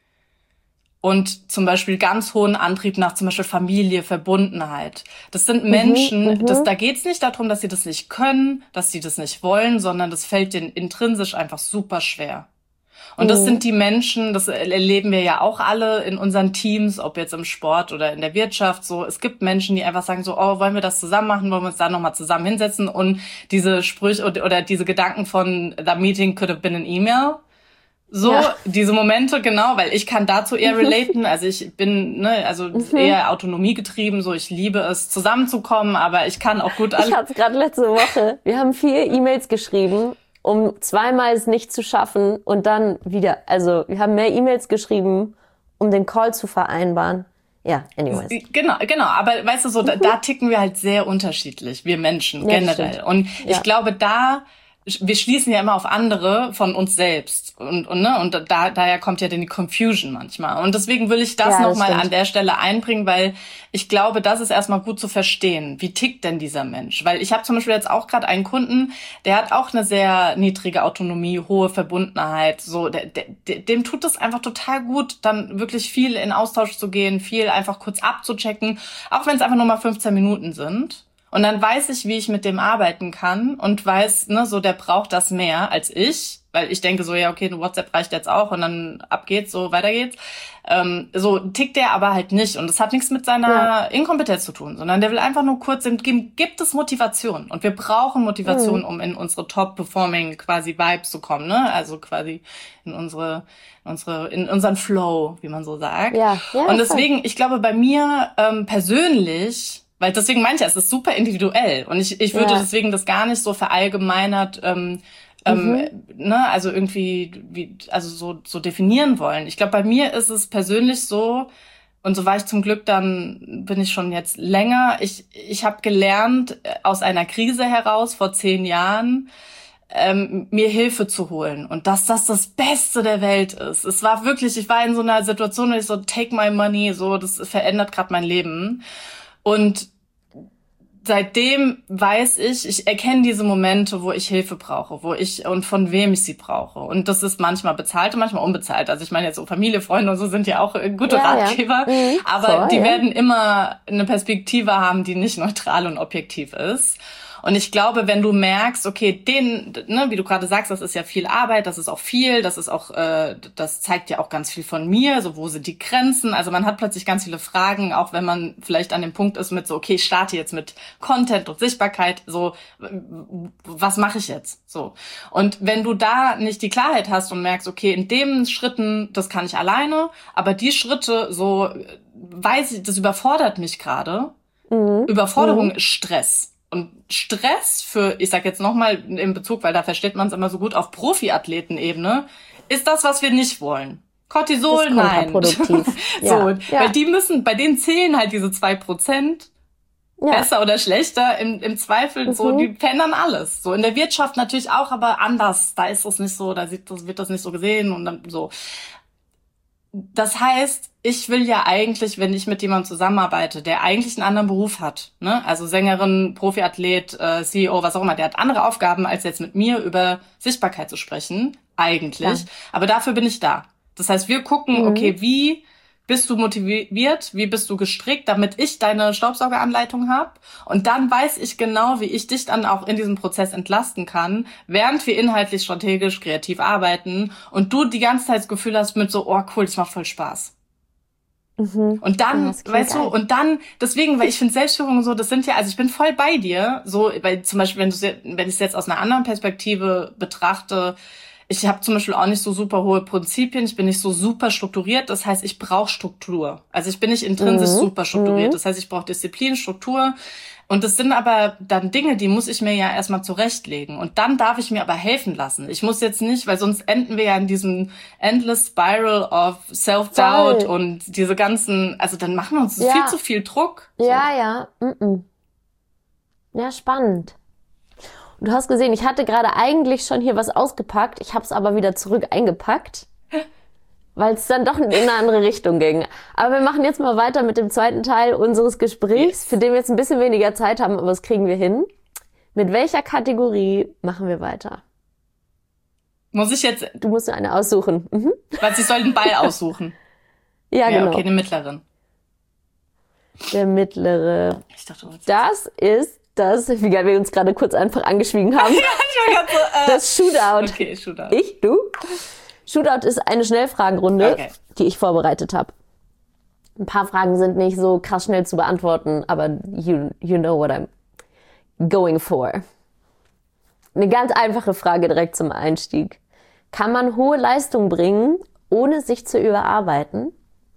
Und zum Beispiel ganz hohen Antrieb nach zum Beispiel Familie, Verbundenheit. Das sind Menschen, da geht's nicht darum, dass sie das nicht können, dass sie das nicht wollen, sondern das fällt denen intrinsisch einfach super schwer. Und das sind die Menschen, das erleben wir ja auch alle in unseren Teams, ob jetzt im Sport oder in der Wirtschaft, so. Es gibt Menschen, die einfach sagen so, oh, wollen wir das zusammen machen, wollen wir uns da nochmal zusammen hinsetzen, und diese Sprüche oder diese Gedanken von the meeting could have been an email. So, ja. Diese Momente, genau, weil ich kann dazu eher relaten. Also ich bin, eher autonomiegetrieben, so, ich liebe es, zusammenzukommen, aber ich kann auch gut... Ich hatte es gerade letzte Woche. Wir haben 4 E-Mails geschrieben, um zweimal es nicht zu schaffen und dann wieder, also wir haben mehr E-Mails geschrieben, um den Call zu vereinbaren. Ja, anyways. Genau, aber weißt du, so, da ticken wir halt sehr unterschiedlich, wir Menschen generell. Stimmt. Und ich glaube, wir schließen ja immer auf andere von uns selbst und daher kommt ja dann die Confusion manchmal. Und deswegen will ich das nochmal an der Stelle einbringen, weil ich glaube, das ist erstmal gut zu verstehen. Wie tickt denn dieser Mensch? Weil ich habe zum Beispiel jetzt auch gerade einen Kunden, der hat auch eine sehr niedrige Autonomie, hohe Verbundenheit. So, dem tut es einfach total gut, dann wirklich viel in Austausch zu gehen, viel einfach kurz abzuchecken, auch wenn es einfach nur mal 15 Minuten sind. Und dann weiß ich, wie ich mit dem arbeiten kann und weiß, so, der braucht das mehr als ich, weil ich denke so, ja, okay, WhatsApp reicht jetzt auch und dann ab geht's, so, weiter geht's. So tickt der aber halt nicht, und das hat nichts mit seiner Inkompetenz zu tun, sondern der will einfach nur kurz, gibt es Motivation, und wir brauchen Motivation, um in unsere Top-Performing quasi Vibes zu kommen, ne? Also quasi in unseren Flow, wie man so sagt. Ja, und deswegen, ich glaube, bei mir persönlich, weil deswegen meine ich, es ist super individuell, und ich würde deswegen das gar nicht so verallgemeinert, also irgendwie, so definieren wollen. Ich glaube, bei mir ist es persönlich so, und so war ich zum Glück, dann bin ich schon jetzt länger. Ich habe gelernt, aus einer Krise heraus vor 10 Jahren, mir Hilfe zu holen, und dass das Beste der Welt ist. Es war wirklich, ich war in so einer Situation, wo ich so, take my money, so, das verändert gerade mein Leben. Und seitdem weiß ich erkenne diese Momente, wo ich Hilfe brauche, und von wem ich sie brauche. Und das ist manchmal bezahlt und manchmal unbezahlt. Also ich meine jetzt so Familie, Freunde und so sind ja auch gute Ratgeber, aber die werden immer eine Perspektive haben, die nicht neutral und objektiv ist. Und ich glaube, wenn du merkst, okay, wie du gerade sagst, das ist ja viel Arbeit, das ist auch viel, das ist auch, das zeigt ja auch ganz viel von mir, so, wo sind die Grenzen? Also man hat plötzlich ganz viele Fragen, auch wenn man vielleicht an dem Punkt ist mit so, okay, ich starte jetzt mit Content und Sichtbarkeit, so, was mache ich jetzt? So. Und wenn du da nicht die Klarheit hast und merkst, okay, in den Schritten, das kann ich alleine, aber die Schritte, so, weiß ich, das überfordert mich gerade. Überforderung ist Stress. Und Stress ich sag jetzt nochmal in Bezug, weil da versteht man es immer so gut, auf Profiathletenebene, ist das, was wir nicht wollen. Cortisol, nein. Weil bei denen zählen halt diese 2%, besser oder schlechter, im Zweifel, so, die verändern alles. So, in der Wirtschaft natürlich auch, aber anders. Da ist es nicht so, wird das nicht so gesehen und dann so. das heißt, ich will ja eigentlich, wenn ich mit jemandem zusammenarbeite, der eigentlich einen anderen Beruf hat, ne? Also Sängerin, Profiathlet, CEO, was auch immer, der hat andere Aufgaben, als jetzt mit mir über Sichtbarkeit zu sprechen, eigentlich. Ja. Aber dafür bin ich da. Das heißt, wir gucken, okay, wie bist du motiviert, wie bist du gestrickt, damit ich deine Staubsaugeranleitung habe. Und dann weiß ich genau, wie ich dich dann auch in diesem Prozess entlasten kann, während wir inhaltlich, strategisch, kreativ arbeiten und du die ganze Zeit das Gefühl hast mit so, oh cool, das macht voll Spaß. Und dann, weißt du, und dann, deswegen, weil ich finde Selbstführung so, das sind ja, also ich bin voll bei dir, so, weil zum Beispiel, wenn ich es jetzt aus einer anderen Perspektive betrachte, ich habe zum Beispiel auch nicht so super hohe Prinzipien, ich bin nicht so super strukturiert, das heißt, ich brauche Struktur. Also ich bin nicht intrinsisch super strukturiert, das heißt, ich brauche Disziplin, Struktur. Und das sind aber dann Dinge, die muss ich mir ja erstmal zurechtlegen. Und dann darf ich mir aber helfen lassen. Ich muss jetzt nicht, weil sonst enden wir ja in diesem endless spiral of self-doubt und diese ganzen, also dann machen wir uns viel zu viel Druck. So. Ja. Ja, spannend. Und du hast gesehen, ich hatte gerade eigentlich schon hier was ausgepackt, ich habe es aber wieder zurück eingepackt, weil es dann doch in eine andere Richtung ging. Aber wir machen jetzt mal weiter mit dem zweiten Teil unseres Gesprächs, für den wir jetzt ein bisschen weniger Zeit haben, aber das kriegen wir hin. Mit welcher Kategorie machen wir weiter? Muss ich jetzt... Du musst dir eine aussuchen. Was, ich soll den Ball aussuchen? Ja, genau. Okay, den mittleren. Der mittlere. Ich dachte, das ist das, wie geil wir uns gerade kurz einfach angeschwiegen haben. Ja, ich war gerade so... Das Shootout. Okay, Shootout. Ich, du? Shootout ist eine Schnellfragenrunde, die ich vorbereitet habe. Ein paar Fragen sind nicht so krass schnell zu beantworten, aber you know what I'm going for. Eine ganz einfache Frage direkt zum Einstieg. Kann man hohe Leistung bringen, ohne sich zu überarbeiten?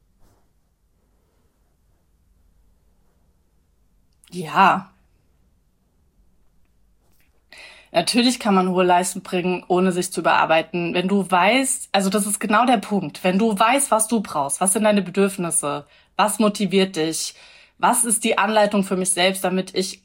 Ja. Natürlich kann man hohe Leistung bringen, ohne sich zu überarbeiten. Wenn du weißt, also das ist genau der Punkt, wenn du weißt, was du brauchst, was sind deine Bedürfnisse, was motiviert dich, was ist die Anleitung für mich selbst, damit ich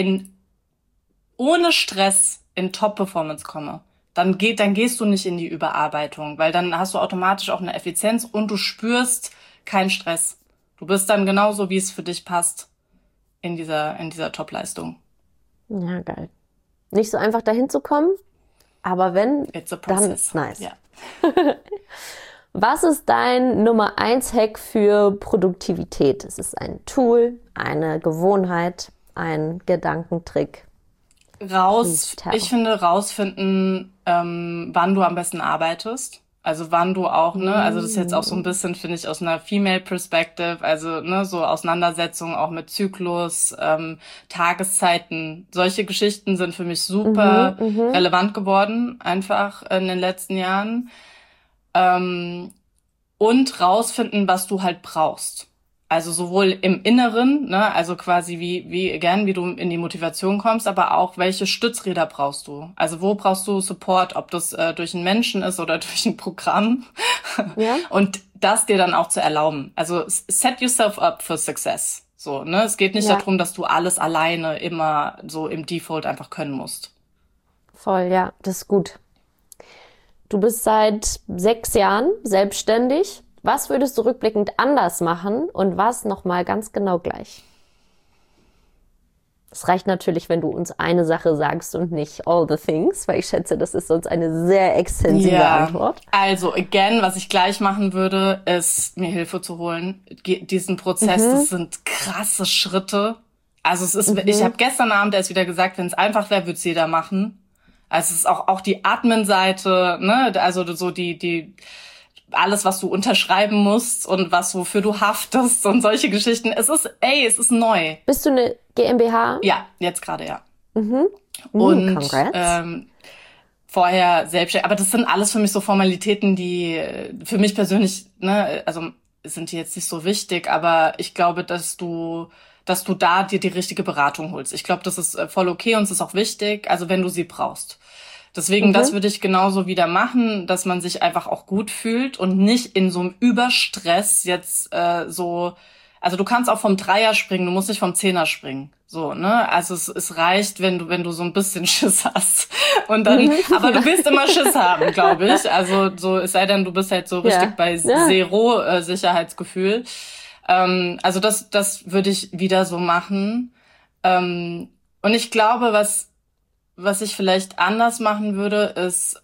ohne Stress in Top-Performance komme, dann gehst du nicht in die Überarbeitung, weil dann hast du automatisch auch eine Effizienz und du spürst keinen Stress. Du bist dann genauso, wie es für dich passt in dieser Top-Leistung. Ja, geil. Nicht so einfach dahin zu kommen, aber wenn, dann ist nice. Ja. Was ist dein Nummer 1 Hack für Produktivität? Ist es ein Tool, eine Gewohnheit, ein Gedankentrick? Ich finde rausfinden, wann du am besten arbeitest. Also wann du auch, ne, also das ist jetzt auch so ein bisschen, finde ich, aus einer Female Perspective, also ne, so Auseinandersetzung auch mit Zyklus, Tageszeiten. Solche Geschichten sind für mich super relevant geworden, einfach in den letzten Jahren. Und rausfinden, was du halt brauchst. Also sowohl im Inneren, ne, also quasi wie du in die Motivation kommst, aber auch welche Stützräder brauchst du? Also wo brauchst du Support, ob das durch einen Menschen ist oder durch ein Programm? Ja. Und das dir dann auch zu erlauben. Also set yourself up for success. So, ne, es geht nicht darum, dass du alles alleine immer so im Default einfach können musst. Voll, ja, das ist gut. Du bist seit 6 Jahren selbstständig. Was würdest du rückblickend anders machen und was nochmal ganz genau gleich? Es reicht natürlich, wenn du uns eine Sache sagst und nicht all the things, weil ich schätze, das ist sonst eine sehr extensive Antwort. Also, again, was ich gleich machen würde, ist, mir Hilfe zu holen. Diesen Prozess, das sind krasse Schritte. Also es ist, ich habe gestern Abend erst wieder gesagt, wenn es einfach wäre, würde es jeder machen. Also es ist auch die Admin-Seite, ne, also so die alles, was du unterschreiben musst und wofür du haftest und solche Geschichten. Es ist neu. Bist du eine GmbH? Ja, jetzt gerade, ja. Und vorher selbstständig. Aber das sind alles für mich so Formalitäten, die für mich persönlich, ne, also sind die jetzt nicht so wichtig, aber ich glaube, dass du da dir die richtige Beratung holst. Ich glaube, das ist voll okay und es ist auch wichtig, also wenn du sie brauchst. Deswegen, das würde ich genauso wieder machen, dass man sich einfach auch gut fühlt und nicht in so einem Überstress jetzt also du kannst auch vom Dreier springen, du musst nicht vom Zehner springen. So, ne? Also es reicht, wenn du so ein bisschen Schiss hast. Und dann, aber du willst immer Schiss haben, glaube ich. Also so, es sei denn, du bist halt so richtig bei Zero Sicherheitsgefühl. Also das würde ich wieder so machen. Und ich glaube, was ich vielleicht anders machen würde, ist,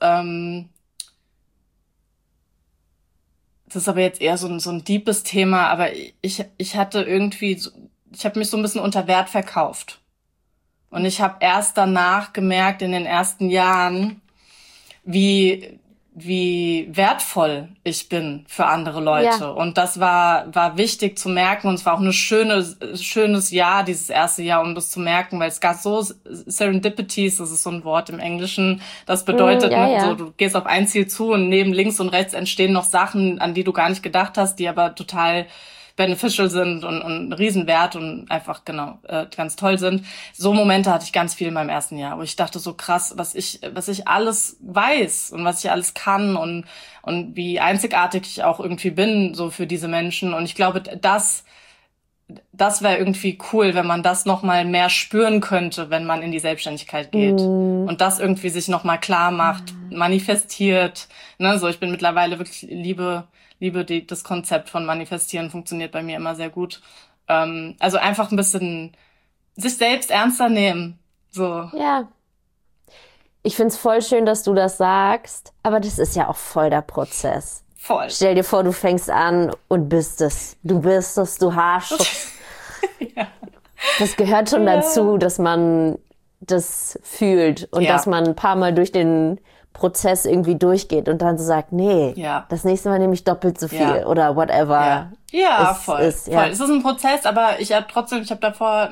das ist aber jetzt eher so ein deepes Thema, aber ich hatte irgendwie, ich habe mich so ein bisschen unter Wert verkauft. Und ich habe erst danach gemerkt, in den ersten Jahren, wie wertvoll ich bin für andere Leute. Ja. Und das war wichtig zu merken. Und es war auch ein schönes Jahr, dieses erste Jahr, um das zu merken, weil es gab so Serendipities, das ist so ein Wort im Englischen, das bedeutet, so, du gehst auf ein Ziel zu und neben links und rechts entstehen noch Sachen, an die du gar nicht gedacht hast, die aber total beneficial sind und Riesenwert und einfach, ganz toll sind. So Momente hatte ich ganz viel in meinem ersten Jahr, wo ich dachte, so krass, was ich alles weiß und was ich alles kann und wie einzigartig ich auch irgendwie bin, so für diese Menschen. Und ich glaube, das wäre irgendwie cool, wenn man das noch mal mehr spüren könnte, wenn man in die Selbstständigkeit geht. Und das irgendwie sich noch mal klar macht, manifestiert. Ne, so, ich bin mittlerweile wirklich liebe das Konzept von Manifestieren, funktioniert bei mir immer sehr gut. Also einfach ein bisschen sich selbst ernster nehmen. So. Ja. Ich find's voll schön, dass du das sagst, aber das ist ja auch voll der Prozess. Voll. Stell dir vor, du fängst an und bist es. Du bist es, du hast es. Ja. Das gehört schon dazu, dass man das fühlt und dass man ein paar Mal durch den Prozess irgendwie durchgeht und dann so sagt, nee, das nächste Mal nehme ich doppelt so viel oder whatever. Ja, voll. Es ist ein Prozess, aber ich habe davor,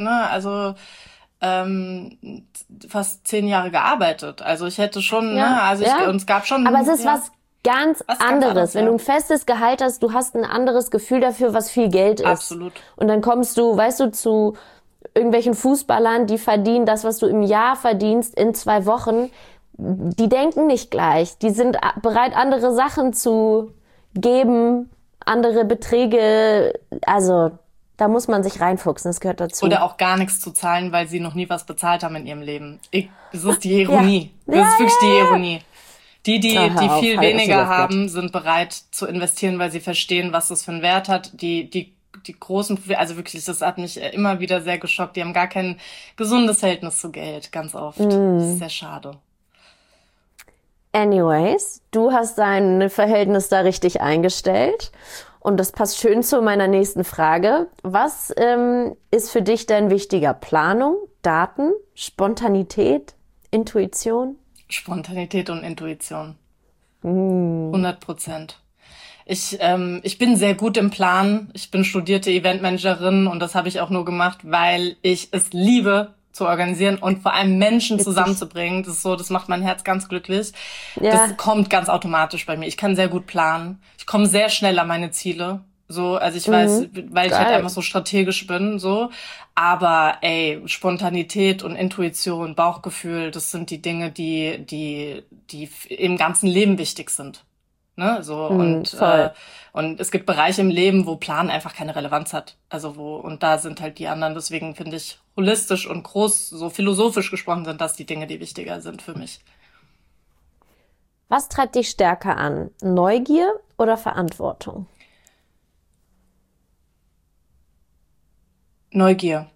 fast 10 Jahre gearbeitet. Also ich hätte schon, und es gab schon. Aber es ist was ganz anderes. Wenn du ein festes Gehalt hast, du hast ein anderes Gefühl dafür, was viel Geld ist. Absolut. Und dann kommst du, zu irgendwelchen Fußballern, die verdienen das, was du im Jahr verdienst, in 2 Wochen. Die denken nicht gleich. Die sind bereit, andere Sachen zu geben, andere Beträge. Also da muss man sich reinfuchsen, das gehört dazu. Oder auch gar nichts zu zahlen, weil sie noch nie was bezahlt haben in ihrem Leben. Das ist die Ironie. Das ist wirklich die Ironie. Die viel weniger haben, sind bereit zu investieren, weil sie verstehen, was das für einen Wert hat. Die großen, also wirklich, das hat mich immer wieder sehr geschockt. Die haben gar kein gesundes Verhältnis zu Geld, ganz oft. Das ist sehr schade. Anyways, du hast dein Verhältnis da richtig eingestellt und das passt schön zu meiner nächsten Frage. Was ist für dich denn wichtiger? Planung, Daten, Spontanität, Intuition? Spontanität und Intuition. 100%. Ich bin sehr gut im Planen. Ich bin studierte Eventmanagerin und das habe ich auch nur gemacht, weil ich es liebe, zu organisieren und vor allem Menschen zusammenzubringen. Das ist so, das macht mein Herz ganz glücklich. Ja. Das kommt ganz automatisch bei mir. Ich kann sehr gut planen. Ich komme sehr schnell an meine Ziele. So, also ich weiß, weil ich halt einfach so strategisch bin, so. Aber Spontanität und Intuition, Bauchgefühl, das sind die Dinge, die im ganzen Leben wichtig sind. Ne, so, und es gibt Bereiche im Leben, wo Plan einfach keine Relevanz hat. Also und da sind halt die anderen. Deswegen finde ich, holistisch und groß, so philosophisch gesprochen, sind das die Dinge, die wichtiger sind für mich. Was treibt dich stärker an? Neugier oder Verantwortung? Neugier.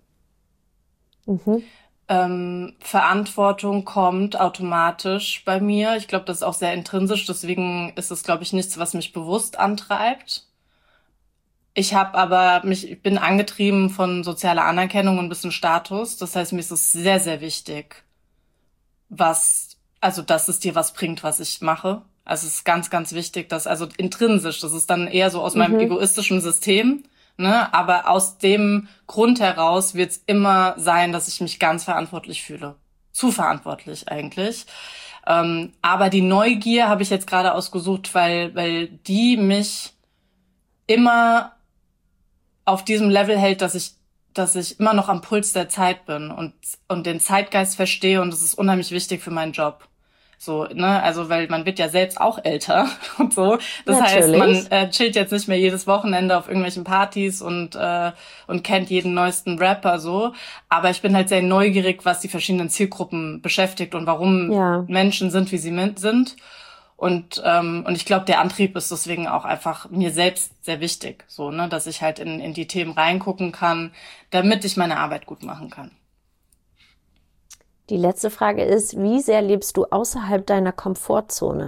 Verantwortung kommt automatisch bei mir. Ich glaube, das ist auch sehr intrinsisch. Deswegen ist es, glaube ich, nichts, was mich bewusst antreibt. Ich bin angetrieben von sozialer Anerkennung und ein bisschen Status. Das heißt, mir ist es sehr, sehr wichtig, dass es dir was bringt, was ich mache. Also es ist ganz, ganz wichtig, intrinsisch, das ist dann eher so aus meinem egoistischen System. Ne? Aber aus dem Grund heraus wird es immer sein, dass ich mich ganz verantwortlich fühle. Zu verantwortlich eigentlich. Aber die Neugier habe ich jetzt gerade ausgesucht, weil die mich immer auf diesem Level hält, dass ich immer noch am Puls der Zeit bin und den Zeitgeist verstehe und das ist unheimlich wichtig für meinen Job. So, ne, also weil man wird ja selbst auch älter und so. Das Natürlich. heißt, man chillt jetzt nicht mehr jedes Wochenende auf irgendwelchen Partys und kennt jeden neuesten Rapper so. Aber ich bin halt sehr neugierig, was die verschiedenen Zielgruppen beschäftigt und warum Ja. Menschen sind, wie sie sind. Und ich glaube, der Antrieb ist deswegen auch einfach mir selbst sehr wichtig, so, ne, dass ich halt in die Themen reingucken kann, damit ich meine Arbeit gut machen kann. Die letzte Frage ist, wie sehr lebst du außerhalb deiner Komfortzone?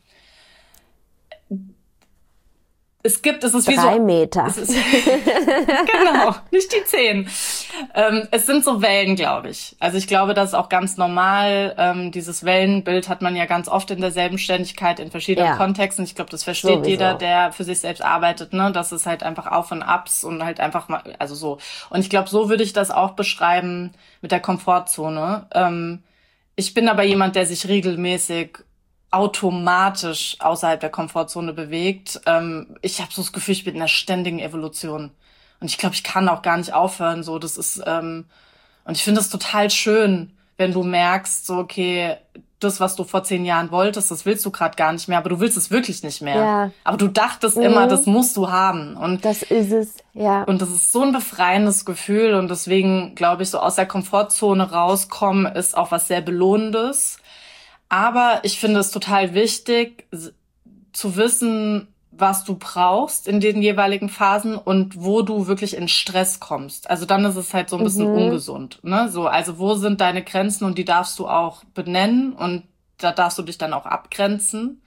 Es ist wie 3 so, Meter. es ist, genau, nicht die 10. Es sind so Wellen, glaube ich. Also ich glaube, das ist auch ganz normal. Dieses Wellenbild hat man ja ganz oft in der Selbstständigkeit in verschiedenen Kontexten. Ich glaube, das versteht Sowieso. jeder, der für sich selbst arbeitet, ne? Das ist halt einfach Auf und Abs und halt einfach mal, also so. Und ich glaube, so würde ich das auch beschreiben mit der Komfortzone. Ich bin aber jemand, der sich regelmäßig automatisch außerhalb der Komfortzone bewegt. Ich habe so das Gefühl, ich bin in einer ständigen Evolution. Und ich glaube, ich kann auch gar nicht aufhören. So, das ist, und ich finde es total schön, wenn du merkst, so, okay, das, was du vor 10 Jahren wolltest, das willst du gerade gar nicht mehr, aber du willst es wirklich nicht mehr. Ja. Aber du dachtest immer, das musst du haben. Und Das ist es, ja. und das ist so ein befreiendes Gefühl. Und deswegen glaube ich, so aus der Komfortzone rauskommen ist auch was sehr Belohnendes. Aber ich finde es total wichtig, zu wissen, was du brauchst in den jeweiligen Phasen und wo du wirklich in Stress kommst. Also dann ist es halt so ein bisschen ungesund, ne? So, also wo sind deine Grenzen und die darfst du auch benennen und da darfst du dich dann auch abgrenzen.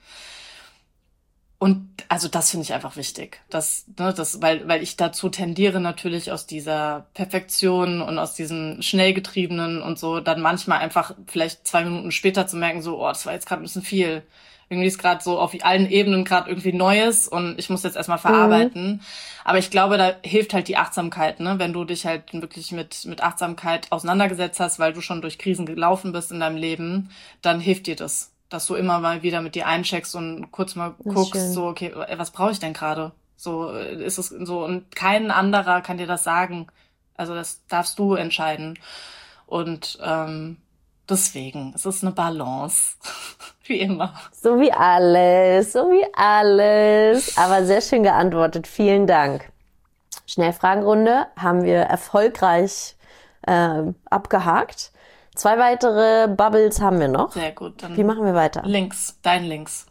Und also das finde ich einfach wichtig, weil ich dazu tendiere natürlich aus dieser Perfektion und aus diesem Schnellgetriebenen und so, dann manchmal einfach vielleicht 2 Minuten später zu merken, so, oh, das war jetzt gerade ein bisschen viel. Irgendwie ist gerade so auf allen Ebenen gerade irgendwie Neues und ich muss jetzt erstmal verarbeiten. Aber ich glaube, da hilft halt die Achtsamkeit, ne? Wenn du dich halt wirklich mit Achtsamkeit auseinandergesetzt hast, weil du schon durch Krisen gelaufen bist in deinem Leben, dann hilft dir das. Dass du immer mal wieder mit dir eincheckst und kurz mal guckst, so, okay, was brauche ich denn gerade? So, ist es so, und kein anderer kann dir das sagen. Also das darfst du entscheiden. Und deswegen, es ist eine Balance. Wie immer. So wie alles, so wie alles. Aber sehr schön geantwortet. Vielen Dank. Schnellfragenrunde haben wir erfolgreich abgehakt. 2 weitere Bubbles haben wir noch. Sehr gut. Dann Wie machen wir weiter? Dein Links.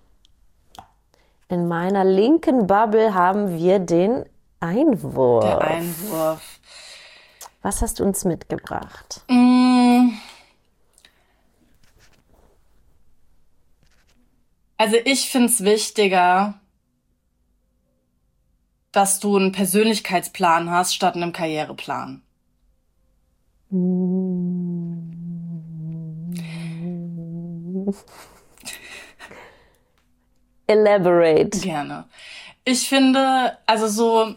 In meiner linken Bubble haben wir den Einwurf. Der Einwurf. Was hast du uns mitgebracht? Also ich find's wichtiger, dass du einen Persönlichkeitsplan hast statt einem Karriereplan. Elaborate. Gerne. Ich finde, also so,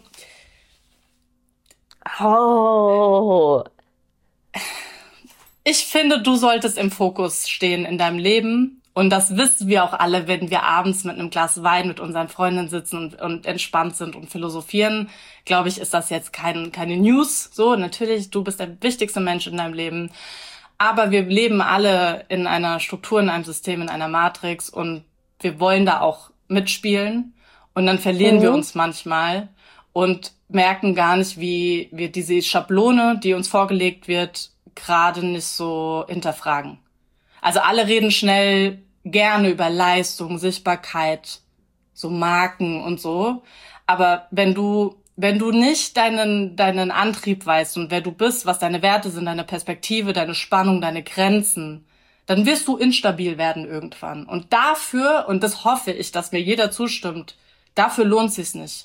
ich finde, du solltest im Fokus stehen in deinem Leben. Und das wissen wir auch alle, wenn wir abends mit einem Glas Wein mit unseren Freundinnen sitzen und entspannt sind und philosophieren. Glaube ich, ist das jetzt keine News. So, natürlich, du bist der wichtigste Mensch in deinem Leben. Aber wir leben alle in einer Struktur, in einem System, in einer Matrix und wir wollen da auch mitspielen. Und dann verlieren wir uns manchmal und merken gar nicht, wie wir diese Schablone, die uns vorgelegt wird, gerade nicht so hinterfragen. Also alle reden schnell gerne über Leistung, Sichtbarkeit, so Marken und so. Aber wenn du nicht deinen Antrieb weißt und wer du bist, was deine Werte sind, deine Perspektive, deine Spannung, deine Grenzen, dann wirst du instabil werden irgendwann. Und dafür, und das hoffe ich, dass mir jeder zustimmt, dafür lohnt es sich nicht.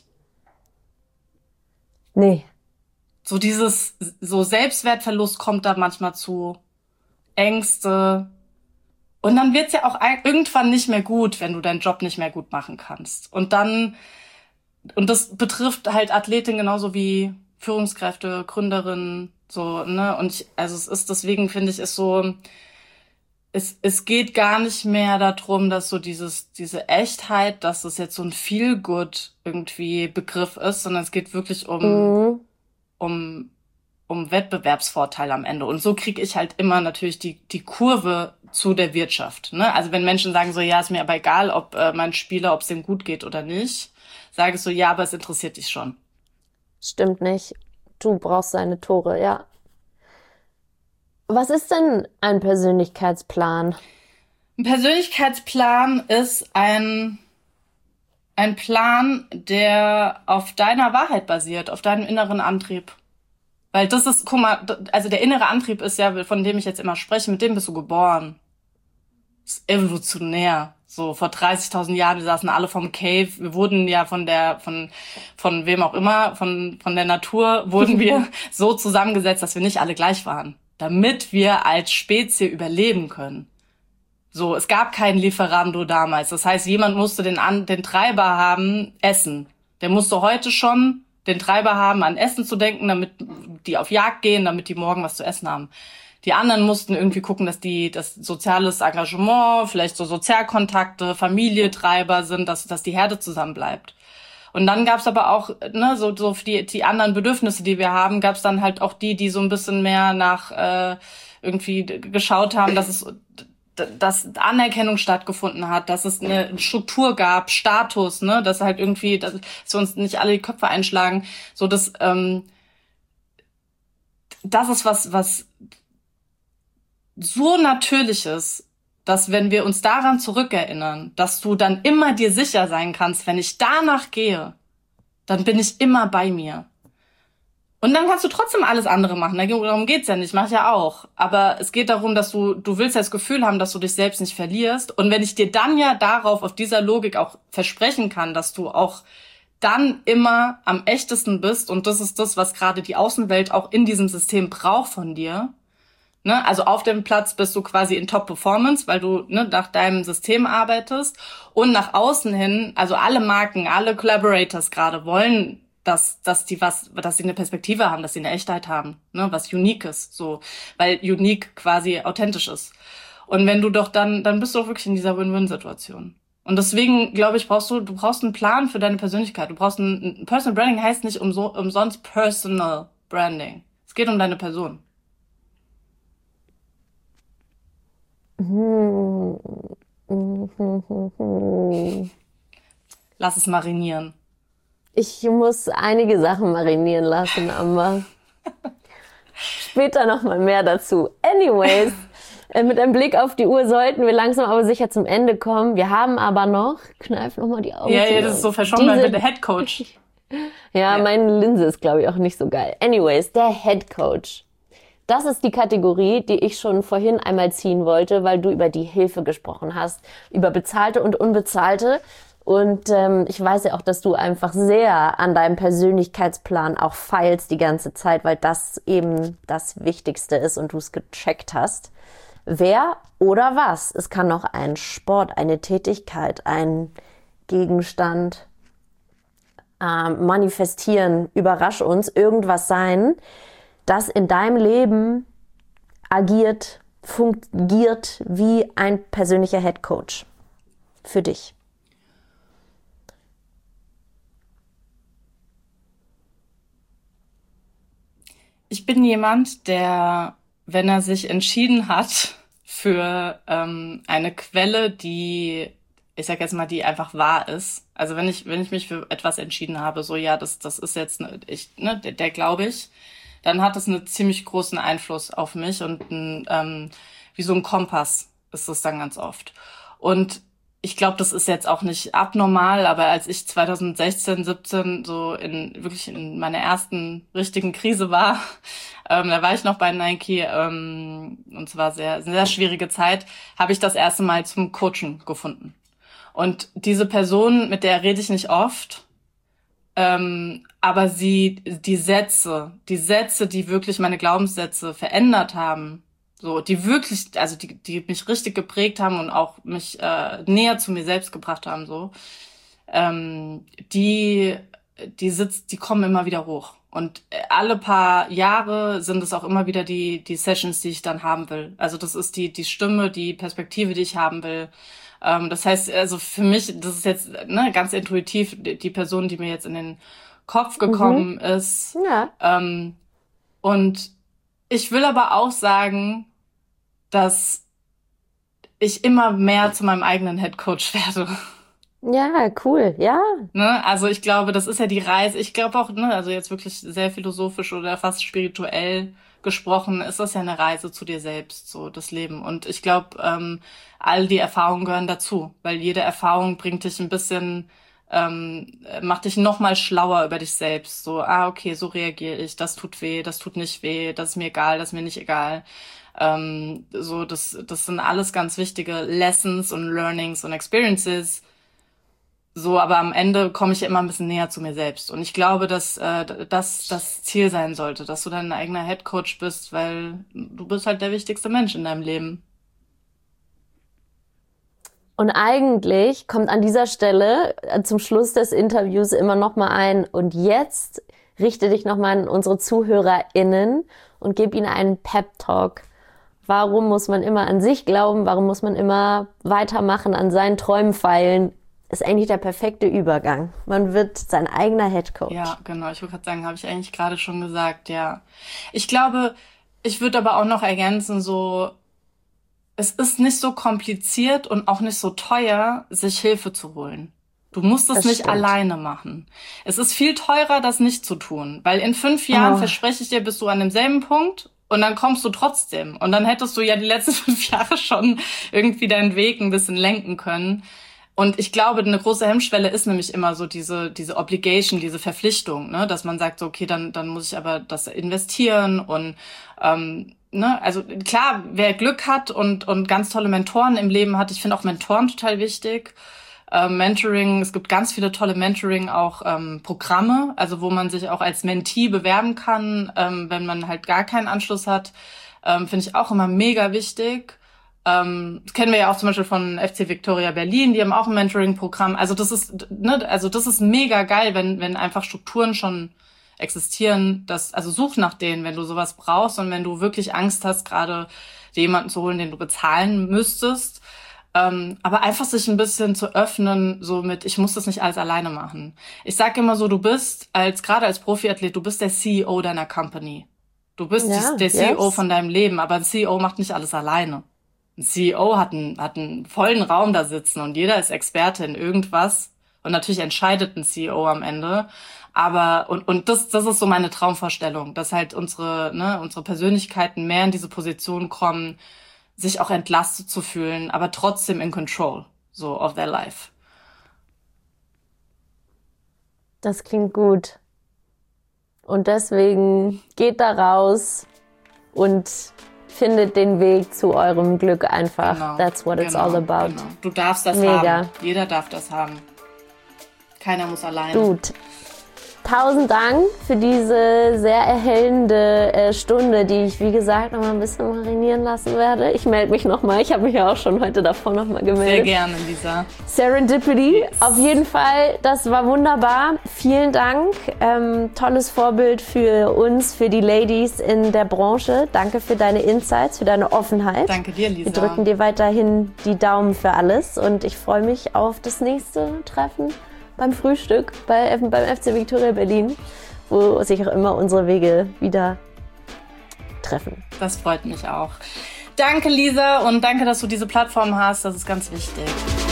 Nee. So so Selbstwertverlust kommt da manchmal zu, Ängste. Und dann wird's ja auch irgendwann nicht mehr gut, wenn du deinen Job nicht mehr gut machen kannst. Und das betrifft halt Athletinnen genauso wie Führungskräfte, Gründerinnen, so, ne? Und deswegen finde ich, ist so, es geht gar nicht mehr darum, dass so diese Echtheit, dass es jetzt so ein Feel-Good irgendwie Begriff ist, sondern es geht wirklich um um Wettbewerbsvorteil am Ende. Und so kriege ich halt immer natürlich die Kurve zu der Wirtschaft. Ne? Also wenn Menschen sagen so, ja, ist mir aber egal, ob mein Spieler, ob es dem gut geht oder nicht, sage ich so, ja, aber es interessiert dich schon. Stimmt nicht. Du brauchst seine Tore, ja. Was ist denn ein Persönlichkeitsplan? Ein Persönlichkeitsplan ist ein Plan, der auf deiner Wahrheit basiert, auf deinem inneren Antrieb. Weil das ist, guck mal, also der innere Antrieb ist ja, von dem ich jetzt immer spreche, mit dem bist du geboren. Das ist evolutionär. So, vor 30.000 Jahren, wir saßen alle vom Cave, wir wurden ja von wem auch immer, von der Natur, wurden wir so zusammengesetzt, dass wir nicht alle gleich waren. Damit wir als Spezies überleben können. So, es gab keinen Lieferando damals. Das heißt, jemand musste den Treiber haben, Essen. Der musste heute schon den Treiber haben, an Essen zu denken, damit die auf Jagd gehen, damit die morgen was zu essen haben. Die anderen mussten irgendwie gucken, dass das soziales Engagement, vielleicht so Sozialkontakte, Familietreiber sind, dass die Herde zusammenbleibt. Und dann gab's aber auch, ne, so die anderen Bedürfnisse, die wir haben, gab's dann halt auch die so ein bisschen mehr nach irgendwie geschaut haben, dass Anerkennung stattgefunden hat, dass es eine Struktur gab, Status, ne, dass halt irgendwie, dass wir uns nicht alle die Köpfe einschlagen. So das ist was so Natürliches, dass wenn wir uns daran zurückerinnern, dass du dann immer dir sicher sein kannst, wenn ich danach gehe, dann bin ich immer bei mir. Und dann kannst du trotzdem alles andere machen. Darum geht's ja nicht, mach ich ja auch. Aber es geht darum, dass du willst ja das Gefühl haben, dass du dich selbst nicht verlierst. Und wenn ich dir dann ja auf dieser Logik auch versprechen kann, dass du auch dann immer am echtesten bist, und das ist das, was gerade die Außenwelt auch in diesem System braucht von dir. Ne? Also auf dem Platz bist du quasi in Top-Performance, weil du nach deinem System arbeitest. Und nach außen hin, also alle Marken, alle Collaborators gerade wollen, dass sie eine Perspektive haben, dass sie eine Echtheit haben, ne, was Uniques, so, weil unique quasi authentisch ist. Und wenn du doch dann bist du doch wirklich in dieser Win-Win-Situation. Und deswegen, glaube ich, du brauchst einen Plan für deine Persönlichkeit. Du brauchst ein Personal Branding heißt nicht umsonst Personal Branding. Es geht um deine Person. Lass es marinieren. Ich muss einige Sachen marinieren lassen, Amber. Später nochmal mehr dazu. Anyways, mit einem Blick auf die Uhr sollten wir langsam aber sicher zum Ende kommen. Wir haben aber noch, kneif nochmal die Augen. Ja, das ist so verschwommen, weil der Head Coach. Ja, meine Linse ist, glaube ich, auch nicht so geil. Anyways, der Head Coach. Das ist die Kategorie, die ich schon vorhin einmal ziehen wollte, weil du über die Hilfe gesprochen hast, über bezahlte und unbezahlte. Und ich weiß ja auch, dass du einfach sehr an deinem Persönlichkeitsplan auch feilst die ganze Zeit, weil das eben das Wichtigste ist und du es gecheckt hast. Wer oder was? Es kann noch ein Sport, eine Tätigkeit, ein Gegenstand, manifestieren, überrasch uns, irgendwas sein, das in deinem Leben agiert, fungiert wie ein persönlicher Head Coach für dich. Ich bin jemand, der, wenn er sich entschieden hat für eine Quelle, die, ich sag jetzt mal, die einfach wahr ist. Also wenn ich mich für etwas entschieden habe, so ja, das ist jetzt, der glaube ich, dann hat es einen ziemlich großen Einfluss auf mich und wie so ein Kompass ist es dann ganz oft. Und ich glaube, das ist jetzt auch nicht abnormal, aber als ich 2016, 17 so wirklich in meiner ersten richtigen Krise war, da war ich noch bei Nike, und zwar sehr, sehr schwierige Zeit, habe ich das erste Mal zum Coachen gefunden. Und diese Person, mit der rede ich nicht oft, aber die Sätze, die wirklich meine Glaubenssätze verändert haben, so, die wirklich, also die mich richtig geprägt haben und auch mich näher zu mir selbst gebracht haben, so, die kommen immer wieder hoch. Und alle paar Jahre sind es auch immer wieder die Sessions, die ich dann haben will. Also das ist die Stimme, die Perspektive, die ich haben will. Das heißt, also für mich, das ist jetzt ganz intuitiv die Person, die mir jetzt in den Kopf gekommen ist. Ja. Und ich will aber auch sagen, dass ich immer mehr zu meinem eigenen Headcoach werde. Ja, cool, ja. Ne? Also ich glaube, das ist ja die Reise. Ich glaube auch, ne, also jetzt wirklich sehr philosophisch oder fast spirituell gesprochen, ist das ja eine Reise zu dir selbst, so das Leben. Und ich glaube, all die Erfahrungen gehören dazu, weil jede Erfahrung bringt dich ein bisschen, macht dich noch mal schlauer über dich selbst. So, okay, so reagiere ich, das tut weh, das tut nicht weh, das ist mir egal, das ist mir nicht egal. So, das sind alles ganz wichtige Lessons und Learnings und Experiences. So, aber am Ende komme ich ja immer ein bisschen näher zu mir selbst. Und ich glaube, dass das Ziel sein sollte, dass du dein eigener Headcoach bist, weil du bist halt der wichtigste Mensch in deinem Leben. Und eigentlich kommt an dieser Stelle zum Schluss des Interviews immer noch mal ein: Und jetzt richte dich noch mal an unsere ZuhörerInnen und gib ihnen einen Pep-Talk. Warum muss man immer an sich glauben? Warum muss man immer weitermachen, an seinen Träumen feilen? Ist eigentlich der perfekte Übergang. Man wird sein eigener Headcoach. Ja, genau. Ich wollte gerade sagen, habe ich eigentlich gerade schon gesagt, ja. Ich glaube, ich würde aber auch noch ergänzen, so, es ist nicht so kompliziert und auch nicht so teuer, sich Hilfe zu holen. Du musst es nicht alleine machen. Es ist viel teurer, das nicht zu tun, weil in 5 Jahren, verspreche ich dir, bist du an demselben Punkt und dann kommst du trotzdem. Und dann hättest du ja die letzten 5 Jahre schon irgendwie deinen Weg ein bisschen lenken können. Und ich glaube, eine große Hemmschwelle ist nämlich immer so diese Obligation, diese Verpflichtung, ne, dass man sagt, so, okay, dann muss ich aber das investieren und ne, also klar, wer Glück hat und ganz tolle Mentoren im Leben hat, ich finde auch Mentoren total wichtig. Mentoring, es gibt ganz viele tolle Mentoring auch Programme, also wo man sich auch als Mentee bewerben kann, wenn man halt gar keinen Anschluss hat, finde ich auch immer mega wichtig. Das kennen wir ja auch zum Beispiel von FC Viktoria Berlin, die haben auch ein Mentoring-Programm. Also das ist, ne, also das ist mega geil, wenn einfach Strukturen schon existieren. Also such nach denen, wenn du sowas brauchst und wenn du wirklich Angst hast, gerade jemanden zu holen, den du bezahlen müsstest. Aber einfach sich ein bisschen zu öffnen, so mit, ich muss das nicht alles alleine machen. Ich sage immer so, du bist gerade als Profiathlet, du bist der CEO deiner Company. Du bist der CEO von deinem Leben, aber ein CEO macht nicht alles alleine. Ein CEO hat einen vollen Raum da sitzen und jeder ist Experte in irgendwas. Und natürlich entscheidet ein CEO am Ende. Aber, und das ist so meine Traumvorstellung, dass halt unsere Persönlichkeiten mehr in diese Position kommen, sich auch entlastet zu fühlen, aber trotzdem in control, so of their life. Das klingt gut. Und deswegen geht da raus und findet den Weg zu eurem Glück einfach. Genau, That's what it's all about. Genau. Du darfst das haben. Jeder darf das haben. Keiner muss alleine. Gut. 1000 Dank für diese sehr erhellende Stunde, die ich, wie gesagt, noch mal ein bisschen marinieren lassen werde. Ich melde mich nochmal. Ich habe mich ja auch schon heute davor nochmal gemeldet. Sehr gerne, Lisa. Serendipity. Yes. Auf jeden Fall, das war wunderbar. Vielen Dank. Tolles Vorbild für uns, für die Ladies in der Branche. Danke für deine Insights, für deine Offenheit. Danke dir, Lisa. Wir drücken dir weiterhin die Daumen für alles und ich freue mich auf das nächste Treffen beim Frühstück beim FC Viktoria Berlin, wo sich auch immer unsere Wege wieder treffen. Das freut mich auch. Danke, Lisa, und danke, dass du diese Plattform hast. Das ist ganz wichtig.